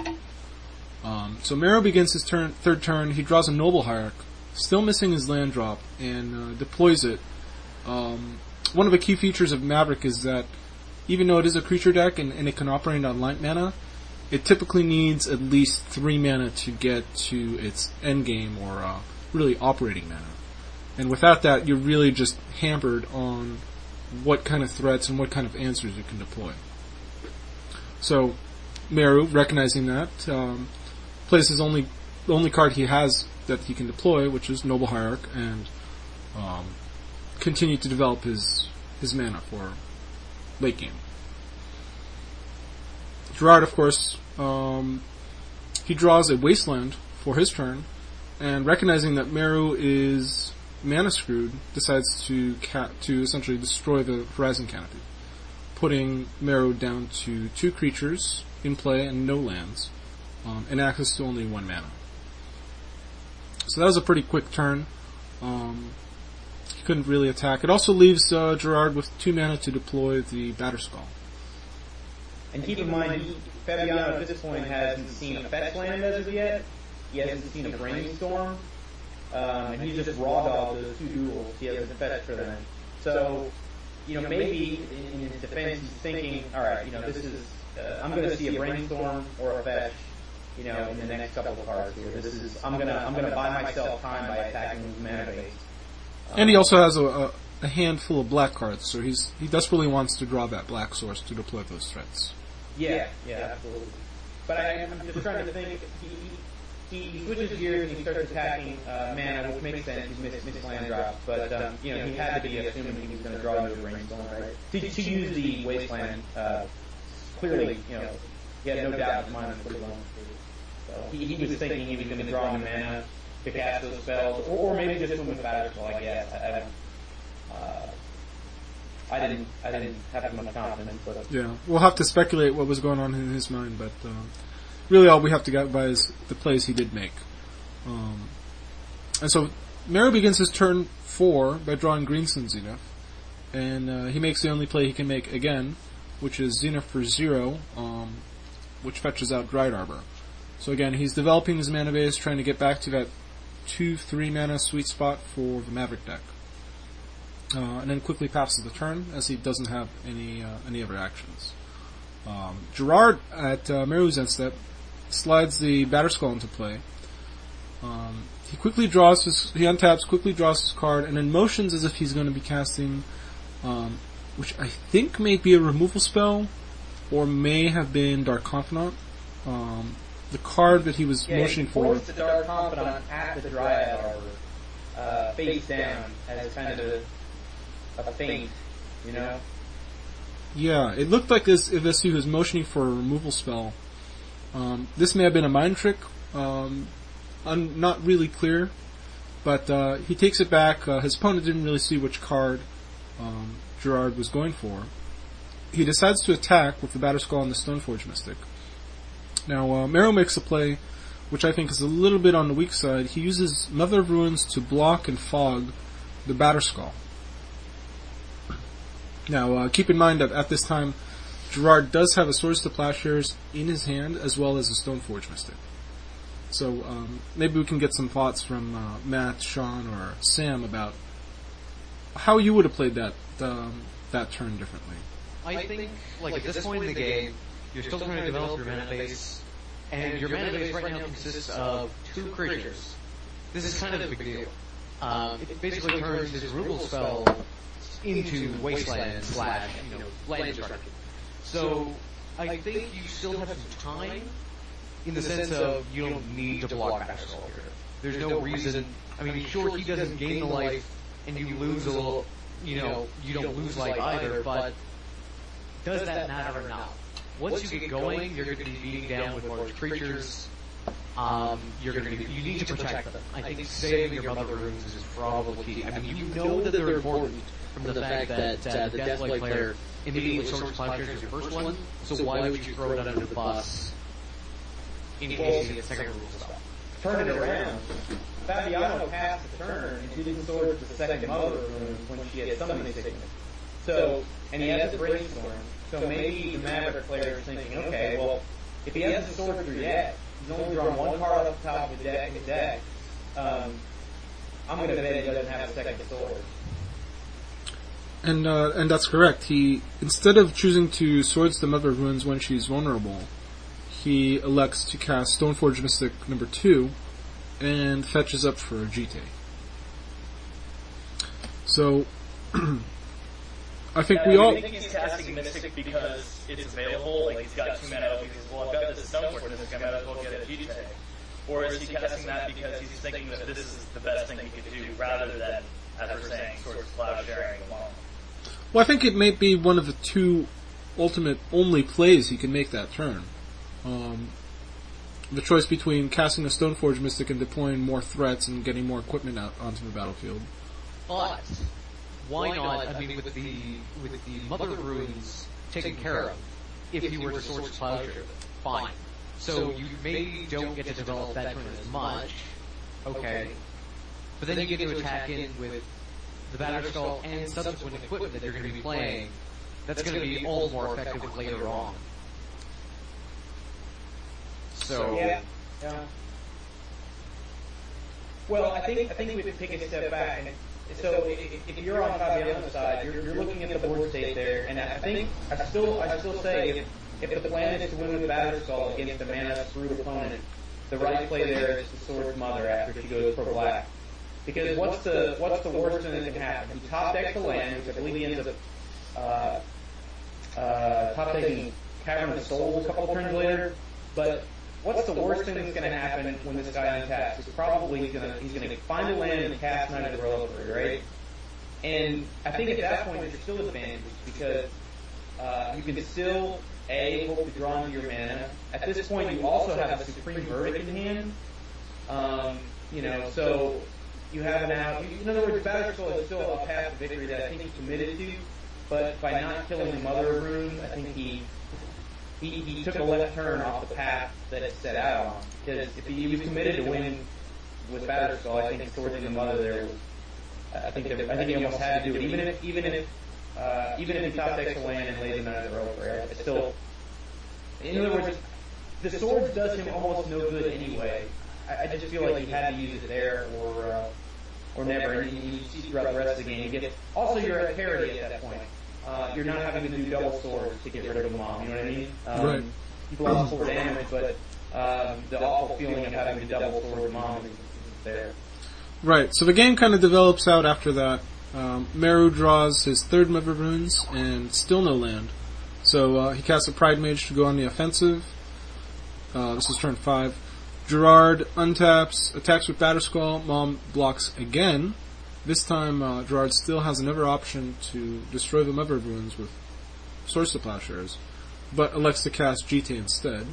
Speaker 3: Um, so Meru begins his turn, third turn, he draws a Noble Hierarch, still missing his land drop, and uh, deploys it. Um, one of the key features of Maverick is that even though it is a creature deck and, and it can operate on light mana, it typically needs at least three mana to get to its endgame or uh, really operating mana. And without that, you're really just hampered on what kind of threats and what kind of answers you can deploy. So, Meru, recognizing that, um, plays his only the only card he has that he can deploy, which is Noble Hierarch, and um, continue to develop his his mana for late game. Gerard, of course, um, he draws a Wasteland for his turn, and recognizing that Meru is mana screwed, decides to ca- to essentially destroy the Horizon Canopy, putting Meru down to two creatures in play and no lands, um, and access to only one mana. So that was a pretty quick turn. Um, he couldn't really attack. It also leaves uh, Gerard with two mana to deploy the Batterskull.
Speaker 6: And keep in mind, he, Fabiano at this point hasn't seen a fetch land as of yet. He hasn't seen a Brainstorm. um, and he just raw dogged those two duels. He has a fetch for them. So, you know, maybe in, in his defense, he's thinking, all right, you know, this is uh, I'm going to see a brainstorm or a fetch, you know, in the next couple of cards here. This is I'm gonna I'm gonna buy myself time by attacking his mana base. Um,
Speaker 3: And he also has a, a, a handful of black cards, so he's he desperately wants to draw that black source to deploy those threats.
Speaker 6: Yeah, yeah, absolutely. But I, I'm just trying to think. He, he, he switches gears and he starts attacking uh, mana, which makes sense. He's missed, missed land drops, but um, you know he had to be assuming he was going to draw into a brainstorm, right? To, to use the wasteland, uh, clearly, you know, he had no doubt in his mind. So he, he was thinking he was going to draw into mana to cast those spells, or, or maybe just swim with Batterskull. I guess I, I don't. Uh, I didn't. I didn't have much confidence, but
Speaker 3: Yeah, we'll have to speculate what was going on in his mind, but uh, really all we have to get by is the plays he did make. Um, and so Meru begins his turn four by drawing Greensun Zenith, and uh, he makes the only play he can make again, which is Zenith for zero, um, which fetches out Dried Arbor. So again, he's developing his mana base, trying to get back to that two, three mana sweet spot for the Maverick deck. Uh, and then quickly passes the turn, as he doesn't have any uh, any other actions. Um, Gerard at uh, Meru's end step slides the Batterskull into play. Um, he quickly draws his, he untaps, quickly draws his card, and then motions as if he's going to be casting, um, which I think may be a removal spell, or may have been Dark Confidant. Um, the card that he was
Speaker 6: yeah,
Speaker 3: motioning
Speaker 6: he
Speaker 3: for.
Speaker 6: forced the Dark Confidant at the Dryad Arbor, uh, face down, as kind of a a feint, you know?
Speaker 3: Yeah, it looked like this if he was motioning for a removal spell. Um, this may have been a mind trick, um, un- not really clear, but uh, he takes it back. Uh, his opponent didn't really see which card um, Gerard was going for. He decides to attack with the Batterskull and the Stoneforge Mystic. Now, uh, Meru makes a play which I think is a little bit on the weak side. He uses Mother of Ruins to block and fog the Batterskull. Now, uh, keep in mind that at this time, Gerard does have a Swords to Plowshares in his hand, as well as a Stoneforge Mystic. So, um, maybe we can get some thoughts from uh, Matt, Sean, or Sam about how you would have played that um, that turn differently.
Speaker 4: I think, like, at this point in the game, you're still trying to develop your mana base, and your mana base right now consists of two creatures. This is kind of a big deal. Um, it basically turns his removal spell into wasteland slash, you know, land destruction. So, I think you still have some time, in the sense of you don't need to block Batterskull here. There's no reason, I mean, sure, he doesn't gain the life, and you lose a little, you know, you don't lose life either, but does that matter or not? Once you get going, you're going to be beating down with large creatures. Um, you're going to be, you need to protect them. I think saving your Mother Runes is probably key. I mean, you know that they're important from the fact that uh, the Deathlight player immediately Swords to Plowshares is your first one, so why would you throw it under the bus in case you get a second removal spell?
Speaker 6: Turn it around. Fabiano passed the turn and didn't sword the second Mother Rune when she had summoning sickness. So, and he has a brainstorm. So maybe the Maverick player is thinking, okay, well, if he has the sword through yet, he's only drawn one card off the top of the deck, his deck. Um, I'm going to bet he doesn't have a second sword.
Speaker 3: And uh, and that's correct. He, instead of choosing to Swords the Mother of Ruins when she's vulnerable, he elects to cast Stoneforge Mystic number two and fetches up for Jite. So, I think
Speaker 5: yeah,
Speaker 3: we
Speaker 5: I
Speaker 3: all...
Speaker 5: think he's casting Mystic because it's available, like he's got two mana, he says, well, I've got this Stoneforge Mystic, I might as well get a Jite. Or is he casting that because he's thinking that this is the best thing he could do, rather than, as we're saying, Swords to Plowsharing alone?
Speaker 3: Well, I think it may be one of the two ultimate only plays he can make that turn. Um, the choice between casting a Stoneforge Mystic and deploying more threats and getting more equipment out onto the battlefield.
Speaker 4: But why not? I mean, with the with the Mother Runes taken care of, if you were to Swords to Plowshare, fine. So you maybe don't get to develop that turn as much, okay? But then you get to attack in with the Batterskull and subsequent equipment that you're going to be playing. That's going to be all more effective later on. So
Speaker 6: yeah, yeah. Well, I think I think we have to take a step back. And so if, if you're on Fabiano's side, you're, you're looking at the board state there, and I think I still I still say if if the plan is to win with Batterskull against a mana screwed opponent, the right play there is the Sword's Mother after she goes pro black. Because what's the what's the worst thing that can happen? He top decks the land, which I believe he ends up uh, uh, top decking Cavern of Souls a couple turns later. But what's the worst thing that's going to happen when this guy untaps? He's probably going to he's going to find a land and cast Knight of the Reliquary, right? And I think at that point you're still advantaged because uh, you can still a hope to draw into your mana. At this point, you also have a Supreme Verdict in hand. Um, you know, so you have now. In other words, Batterskull is still a path to victory that I think he's committed to. But by not killing the Mother of Runes, I think he. He, he took a left turn off the path that it set out on. Because if he, he was committed to win with Batterskull, I think Swords the Mother there was. I think that, I think he almost had to do it, even if even if uh, even if he top decks the land and lays him out of the rope. Right? It's still. In other words, the Swords does him almost no good anyway. I, I just feel like he had to use it there or uh, or never. And you, you see throughout the rest of the game, you get. Also, you're at parity at that point. Uh, you're not having to do double swords to get rid of a mom, you know what I mean? Um,
Speaker 3: Right.
Speaker 6: People lost sword damage, but um, the awful feeling of having to double sword mom is there.
Speaker 3: Right, so the game kind of develops out after that. Um, Meru draws his third Mother of Runes, and still no land. So uh, he casts a Pride Mage to go on the offensive. Uh, this is turn five. Gerard untaps, attacks with Batterskull, Mom blocks again. This time, uh, Gerard still has another option to destroy the Mother of Runes with Swords to Plowshares, but elects to cast G T instead.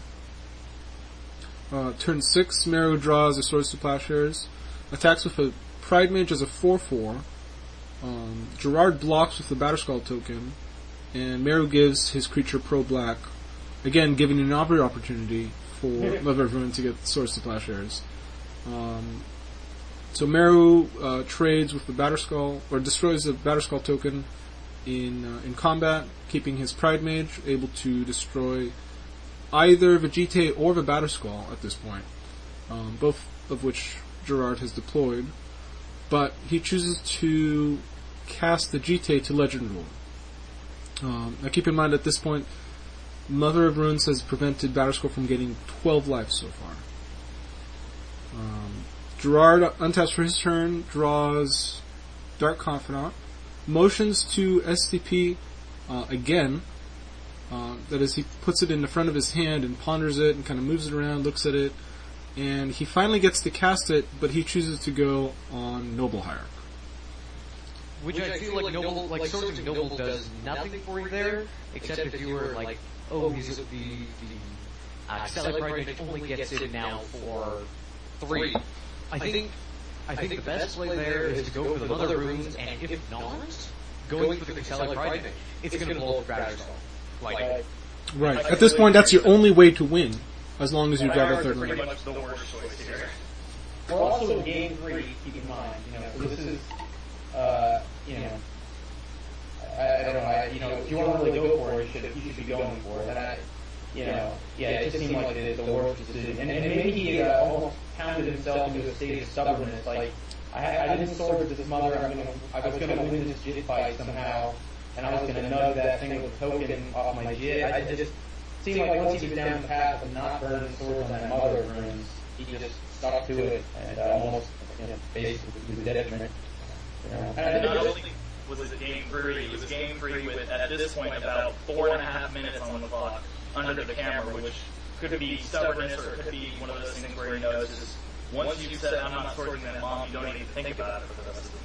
Speaker 3: Uh, turn six, Meru draws a Swords to Plowshares, attacks with a Pride Mage as a four four. Um, Gerard blocks with the Batterskull token, and Meru gives his creature pro-black, again giving another opportunity for Mother of Runes to get Swords to Plowshares. Um, So Meru uh, trades with the Batterskull, or destroys the Batterskull token in uh, in combat, keeping his Pride Mage able to destroy either Vegeta or the Batterskull at this point, um, both of which Gerard has deployed. But he chooses to cast the Vegeta to Legend Rule. Um, now keep in mind at this point, Mother of Runes has prevented Batterskull from getting twelve lives so far. Um, Gerard untaps for his turn, draws Dark Confidant, motions to S T P uh, again. Uh, that is, he puts it in the front of his hand and ponders it and kind of moves it around, looks at it, and he finally gets to cast it, but he chooses to go on Noble Hierarch.
Speaker 4: Which I feel like Noble, like Swords of Noble does nothing for you there, except if you were like, oh, he's the, the uh, Stellar Pride Mage only gets it now for three. I think I think the best play there is to go for the Mother Runes, and if not, going for the Stellar Pride Mage, it's going to blow up Batterskull. Like,
Speaker 3: right. At this point, that's your only way to win, as long as you grab a third
Speaker 5: pretty
Speaker 3: land.
Speaker 5: much the worst choice here.
Speaker 6: We're also in game three, keep in mind, you know, so this is, uh, you know, I, I don't know, I, you know, if you want to really go for it, you should, you should be going for it, and I, you know, yeah, it just seemed like the, the worst decision, and, and maybe he uh, almost pounded himself into a state of stubbornness, like, I, I didn't sword this Mother, I'm gonna, I was gonna win this Jit fight somehow, and I was gonna nug that thing with a token off my Jit. I it just seemed like once he was down the path of not burning swords on that Mother of Runes, he just stuck to it, and uh, almost, you know, basically to the detriment. You know, and I
Speaker 5: And
Speaker 6: think
Speaker 5: not
Speaker 6: it
Speaker 5: only was it game three, it was game three with, at this point, about four and a half minutes on the clock under the camera, which could be stubbornness or it could be one of those things where he knows just once you've said, I'm not sorting that mom, you don't even think about it for the rest of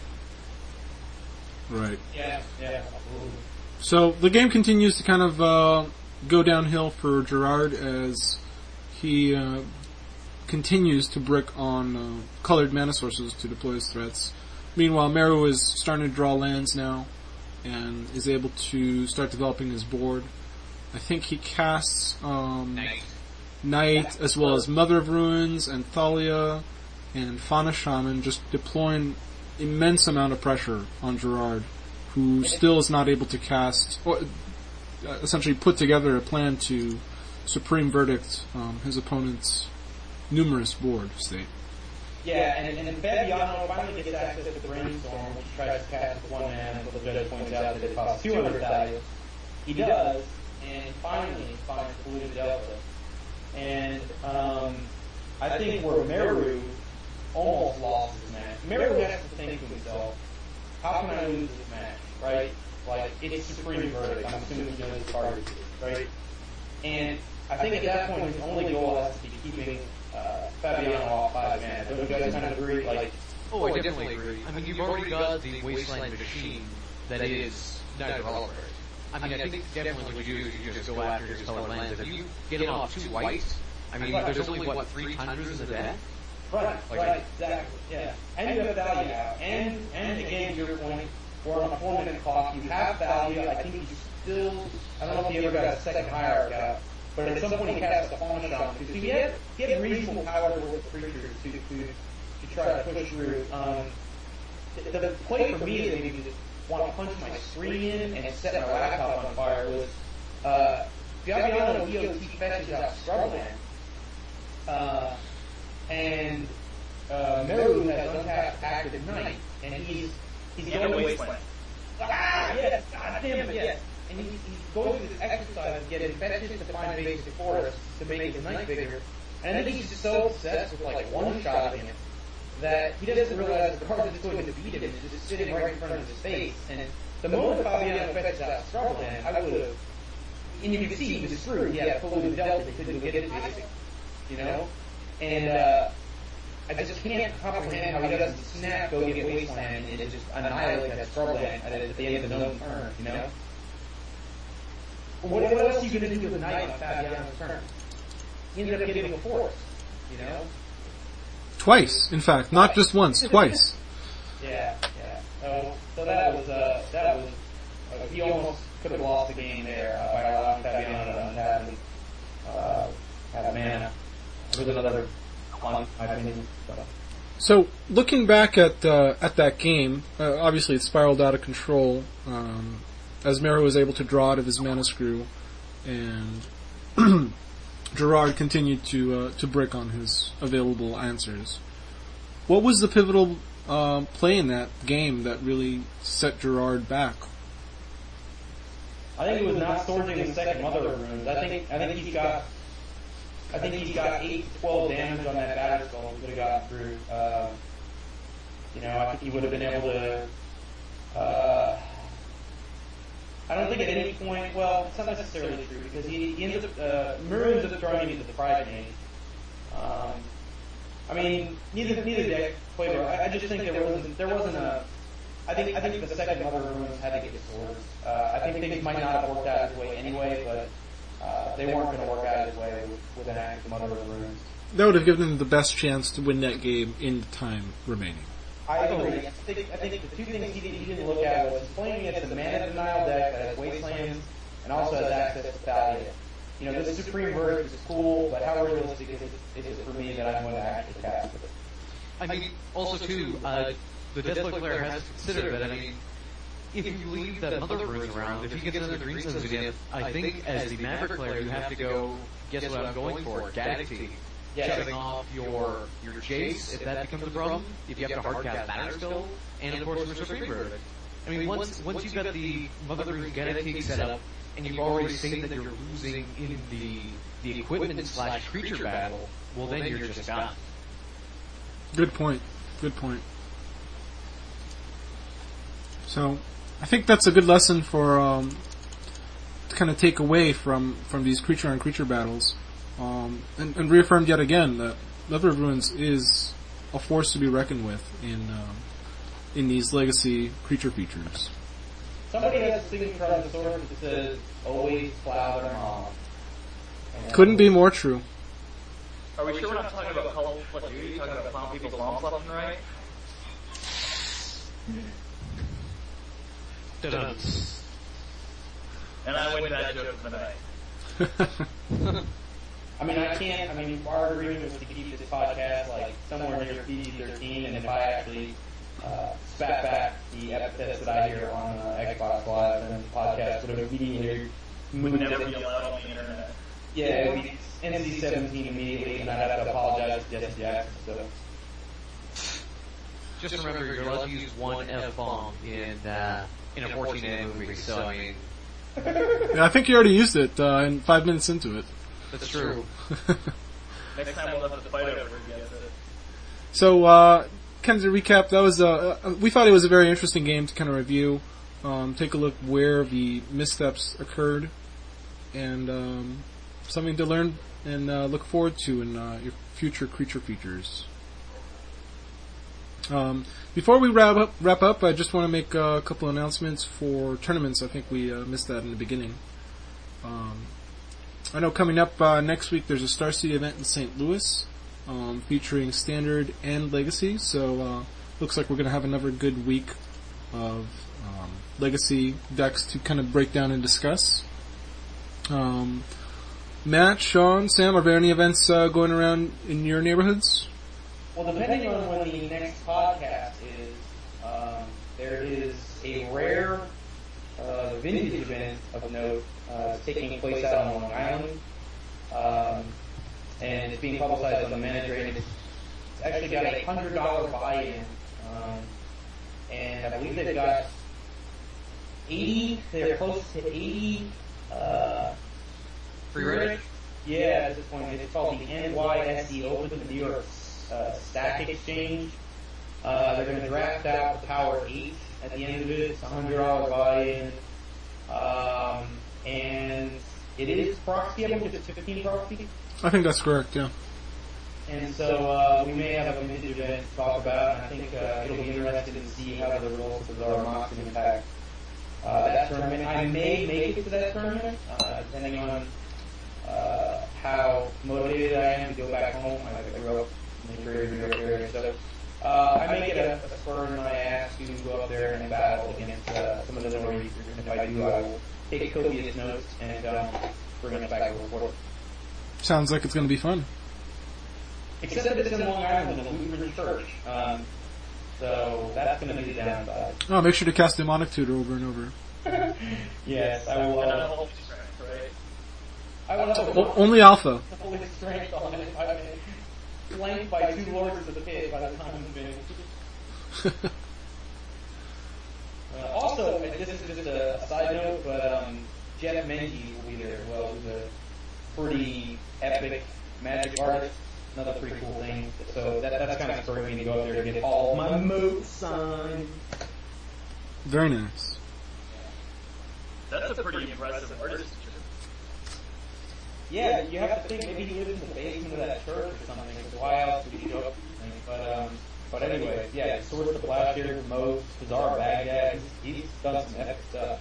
Speaker 5: the time.
Speaker 3: Right.
Speaker 6: yeah, yeah.
Speaker 3: So the game continues to kind of uh, go downhill for Gerard as he uh, continues to brick on uh, colored mana sources to deploy his threats. Meanwhile, Meru is starting to draw lands now and is able to start developing his board. I think he casts um,
Speaker 4: Night.
Speaker 3: Night as well as Mother of Runes and Thalia and Fauna Shaman, just deploying immense amount of pressure on Gerard, who still is not able to cast, or uh, essentially put together a plan to Supreme Verdict um, his opponent's numerous board state.
Speaker 6: Yeah, and, and Fabiano finally gets access to Brainstorm, which tries to cast with one man until the judge points out that it costs two hundred value. He does, and finally finds Polluted Delta. And um, I think where Meru almost lost his match. Meru has to think to himself, how can I lose this match, right? Like, it's Supreme Verdict. I'm assuming he knows the card is, right? And I think at that point his only goal has to be keeping uh, Fabiano off five man. Don't you guys kind of agree? Like,
Speaker 4: Oh, I definitely agree. I mean, you've already got the Wasteland machine that is Night Oliver. I mean, I think definitely what you do is you just go after his colored lands. If you get him off two whites, I mean, there's only, what, three tundras in the deck?
Speaker 6: Right,
Speaker 4: Like
Speaker 6: right,
Speaker 4: a-
Speaker 6: exactly, yeah. And you have value out. And, and again, to your point, we're on a four minute clock, you have value. I think you still, I don't know if you ever got a second hierarch out, but at some point he casts a pawn shot. Because he had, he had reasonable power with the creatures to, to, to try to push through. Um, the, the play for me that made me just want to punch my screen in and set my laptop on fire was, uh, Fabiano E O T fetches out Scrubland. Uh, and uh, Meru has untapped active night, and he's he's
Speaker 5: Yeah,
Speaker 6: going
Speaker 5: the
Speaker 6: to
Speaker 5: Wasteland.
Speaker 6: ah yes, god damn it, yes, and he's, he's going through this exercise of getting fetches to find basic forests to make his night bigger, and I think he's just so obsessed with like one shot him that he doesn't realize the card that's going to beat him is just sitting right in front of his face, and the moment Fabiano fetches out Scrubland, I would have, and you could see he was screwed. He had a Polluted Delta, he couldn't get it basic, you know. And uh, I just can't comprehend how he doesn't snap, go get Wasteland, and just annihilate that Scrubland at the end of the known turn, you know? What, what else are you going to do with Night on Fabiano's turn? He ended up getting a force, you know?
Speaker 3: Twice, in fact, not just once, twice.
Speaker 6: Yeah, yeah. So, so that was, uh, that was, uh, he almost could have lost the game there uh, by allowing Fabiano to untap and uh, have mana. It was another fun, I opinion. So.
Speaker 3: So, looking back at uh, at that game, uh, obviously it spiraled out of control um, as Meru was able to draw out of his mana screw, and Gerard continued to uh, to brick on his available answers. What was the pivotal uh, play in that game that really set Gerard back?
Speaker 6: I think it was not sorting the second Mother of Runes. I think I think he's got I think he's got eight to twelve damage on that batter skull. He could have gotten through. Uh, you know, I think he would have been able to. Uh, I don't think at any point. Well, it's not necessarily true because he, he ends up uh, Meru ends up throwing into the prize game. Um, I mean, neither neither deck played well. I, I just think there wasn't there wasn't a. I think I think the second Mother of Runes had to get swords. Uh, I think things might not have worked out his way anyway, but. Uh, they weren't going to work out his way with, with an active Mother of Runes.
Speaker 3: That would have given him the best chance to win that game in the time remaining.
Speaker 6: I agree. I think, I think the two things he didn't, he didn't look at was he's playing against a mana denial deck that has Wastelands and also has access to Thalia. You know, this Supreme Verdict is cool, but how realistic is it, is it for me that I'm going to actually cast it?
Speaker 4: I mean, also too, uh, the Deathblow player has to consider that, I mean, if you leave that Mother Runes around, if he gets another Green Sun's unit, I think as the Maverick player you have to go, guess what I'm going for, Gadgeting.
Speaker 6: Yeah.
Speaker 4: Shutting off your your Jace, if that becomes a problem, if you have to hardcast Batterskull, and of course your Supreme Verdict. I mean, once once you've got the Mother Runes Gadgeting set up, and you've already seen that you're losing in the the equipment slash creature battle, well then you're just gone.
Speaker 3: Good point. Good point. So, I think that's a good lesson for um, to kind of take away from, from these creature on creature battles, um, and, and reaffirmed yet again that Mother of Runes is a force to be reckoned with in um, in these legacy creature features.
Speaker 6: Somebody has a signature on the sword that says, always plow their mom. And
Speaker 3: Couldn't be more true.
Speaker 5: Are we sure we're not talking about Call of Duty, talking about plowing people's moms left and right?
Speaker 4: Ta-da.
Speaker 5: And I win that joke of the night.
Speaker 6: I mean, I can't, I mean, our agreement was to keep this podcast, like, somewhere near P G thirteen, and if I actually uh, spat back the epithets that I hear on uh, Xbox Live, then the podcast would have immediately
Speaker 5: Would
Speaker 6: moved
Speaker 5: never
Speaker 6: it.
Speaker 5: be allowed on the internet.
Speaker 6: Yeah, it would be N C seventeen immediately, and I'd have to apologize to Jesse Jackson, so.
Speaker 4: just remember you're allowed to use one F-bomb in, uh, in a fourteen minute movie, so I mean...
Speaker 3: Yeah, I think you already used it, uh, in five minutes into it.
Speaker 4: That's true.
Speaker 5: Next time we'll have to fight over it.
Speaker 3: So, uh, kind of to recap, that was, uh, we thought it was a very interesting game to kind of review, um, take a look where the missteps occurred, and, um, something to learn and, uh, look forward to in, uh, your future creature features. Um, before we wrap up, wrap up, I just want to make uh, a couple announcements for tournaments. I think we uh, missed that in the beginning. Um, I know coming up uh, next week there's a Star City event in Saint Louis, um, featuring Standard and Legacy. So uh, looks like we're going to have another good week of um, Legacy decks to kind of break down and discuss. Um, Matt, Sean, Sam, are there any events uh, going around in your neighborhoods?
Speaker 2: Well, depending on when the next podcast is, um, there is a rare uh, vintage event of note uh, taking place out on Long Island, um, and it's being publicized on the manager. And it's, it's actually got a hundred dollar buy-in, um, and I believe they've got eighty. They're close to eighty. Uh,
Speaker 4: Free Reddit?
Speaker 2: Yeah, at this point, it's called the N Y S E Open, the New York Uh, Stack Exchange. Uh, they're going to draft out the Power eight at the end of it. It's a one hundred dollar buy-in. Um, and it is proxy, I believe it's fifteen proxy.
Speaker 3: I think that's correct, yeah.
Speaker 2: And so uh, we may have a vintage event to talk about, and I think uh, it'll be interesting to see how the results of our mocks impact uh, that tournament. I may make it to that tournament, uh, depending on uh, how motivated I am to go back home. I grew up in the New York area, so uh, I may get a, a spur in my ass to go up there and battle against uh, some of the Nordies. And if I do, I will take copious notes and um, bring it back to report.
Speaker 3: Sounds like it's going to be fun.
Speaker 2: Except that it's in Long Island in a Lutheran church, um, so that's going to be the downside.
Speaker 3: Oh, make sure to cast Demonic Tutor over and over.
Speaker 2: Yes, I will. Uh,
Speaker 5: Holy strength, right?
Speaker 2: I will have
Speaker 3: O- only Alpha.
Speaker 2: holy strength on it. I've been flanked by two lords of the pit by the time I'm finished. Uh, also, this is just a, a side note, but um, Jeff Menges will be there as well. He's a pretty epic magic artist. Another pretty cool thing. So that, that's kind of spurring me to go up there to get all my moves signed.
Speaker 3: Very nice.
Speaker 5: That's a pretty impressive artist.
Speaker 2: Yeah, you have to think maybe he lives in the basement of that church or something. So why else would he show up? But um, but anyway, yeah, Swords to Plowshare, Modes, Bizarre Baghdad. He's, he's done some epic stuff.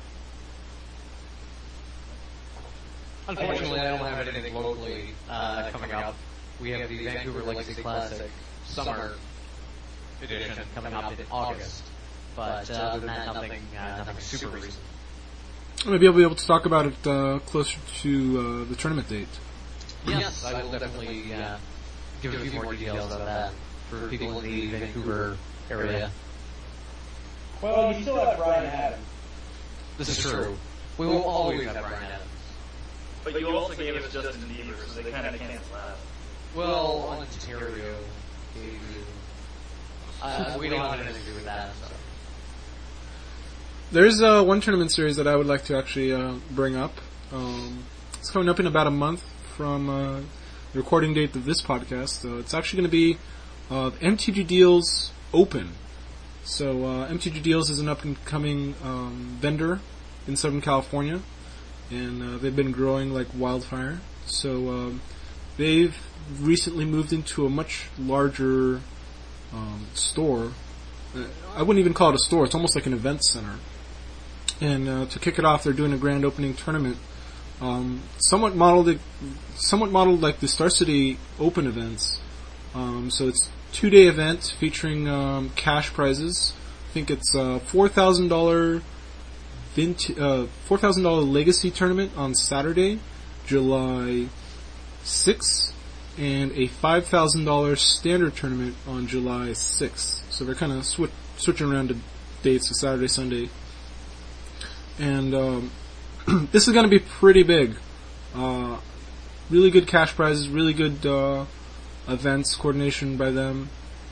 Speaker 4: Unfortunately, I don't have anything locally uh, coming up. We have the Vancouver Legacy Classic Summer Edition coming up in August. But uh, other than that, nothing, uh, nothing super recent.
Speaker 3: Maybe I'll be able to talk about it uh, closer to uh, the tournament date.
Speaker 4: Yes, I will definitely uh, give a few more details about that for people in the Vancouver area.
Speaker 2: Well, you still have Brian Adams.
Speaker 4: This is true. We will always have Brian Adams.
Speaker 5: But you also gave us Justin Bieber, so they kind of cancel out.
Speaker 4: Well, Ontario gave you... Uh, we don't have anything to do with that, so...
Speaker 3: There's uh, one tournament series that I would like to actually uh, bring up. Um, it's coming up in about a month from uh, the recording date of this podcast. Uh, it's actually going to be uh, M T G Deals Open. So uh, M T G Deals is an up-and-coming um, vendor in Southern California, and uh, they've been growing like wildfire. So um, they've recently moved into a much larger um, store. Uh, I wouldn't even call it a store. It's almost like an event center. And uh, to kick it off, they're doing a grand opening tournament, um, somewhat modeled, somewhat modeled like the Star City Open events. Um, so it's a two-day event featuring um, cash prizes. I think it's a four thousand dollar vint- uh, four thousand dollar Legacy tournament on Saturday, July sixth, and a five thousand dollar Standard tournament on July sixth. So they're kind of swi- switching around to dates, so Saturday, Sunday. And um, this is going to be pretty big. Uh, really good cash prizes, really good uh, events, coordination by them.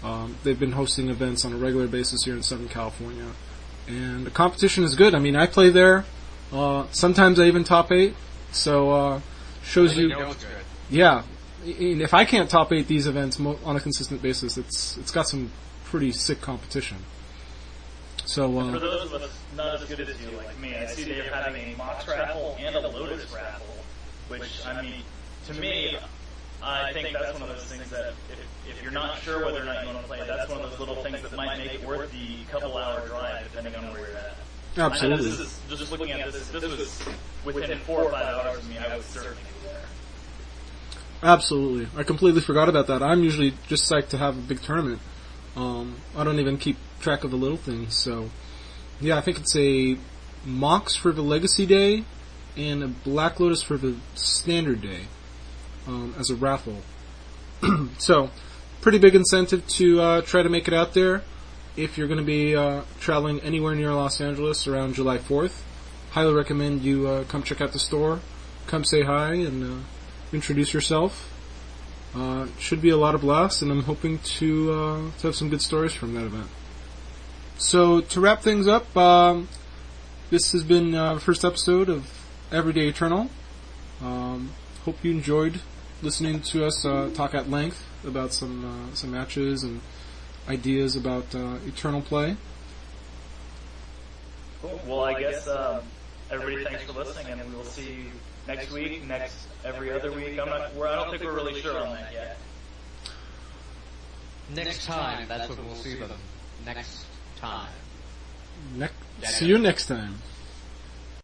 Speaker 3: Um, they've been hosting events on a regular basis here in Southern California. And the competition is good. I mean, I play there. Uh, sometimes I even top eight. So, uh, shows you...
Speaker 7: know it's good.
Speaker 3: Yeah. And if I can't top eight these events mo- on a consistent basis, it's it's got some pretty sick competition. So, uh...
Speaker 5: For those of us not as good as you, like me, I see they're having a Mox raffle and a Lotus raffle, which, I mean, to me, I think that's one of those things that if, if you're not sure whether or not you want to play, that's one of those little things that might make it worth the couple hour drive, depending on where you're at.
Speaker 3: Absolutely.
Speaker 5: I know this is, just looking at this, if this was within four or five hours of me, I would certainly be there.
Speaker 3: Absolutely. I completely forgot about that. I'm usually just psyched to have a big tournament. Um, I don't even keep track of the little things, so... Yeah, I think it's a Mox for the Legacy Day and a Black Lotus for the Standard Day um, as a raffle. So, pretty big incentive to uh, try to make it out there if you're going to be uh, traveling anywhere near Los Angeles around July fourth. Highly recommend you uh, come check out the store, come say hi, and uh, introduce yourself. Uh, should be a lot of blast, and I'm hoping to, uh, to have some good stories from that event. So, to wrap things up, um, this has been uh, the first episode of Everyday Eternal. Um, hope you enjoyed listening to us uh, talk at length about some uh, some matches and ideas about uh, Eternal play.
Speaker 5: Cool. Well, I guess um, everybody, thanks for listening, and we will see you next week, next every other week. I'm not. We're, I don't think we're really sure on that yet.
Speaker 7: Next time, that's when we'll see them. Next time.
Speaker 3: Ne- see you next time.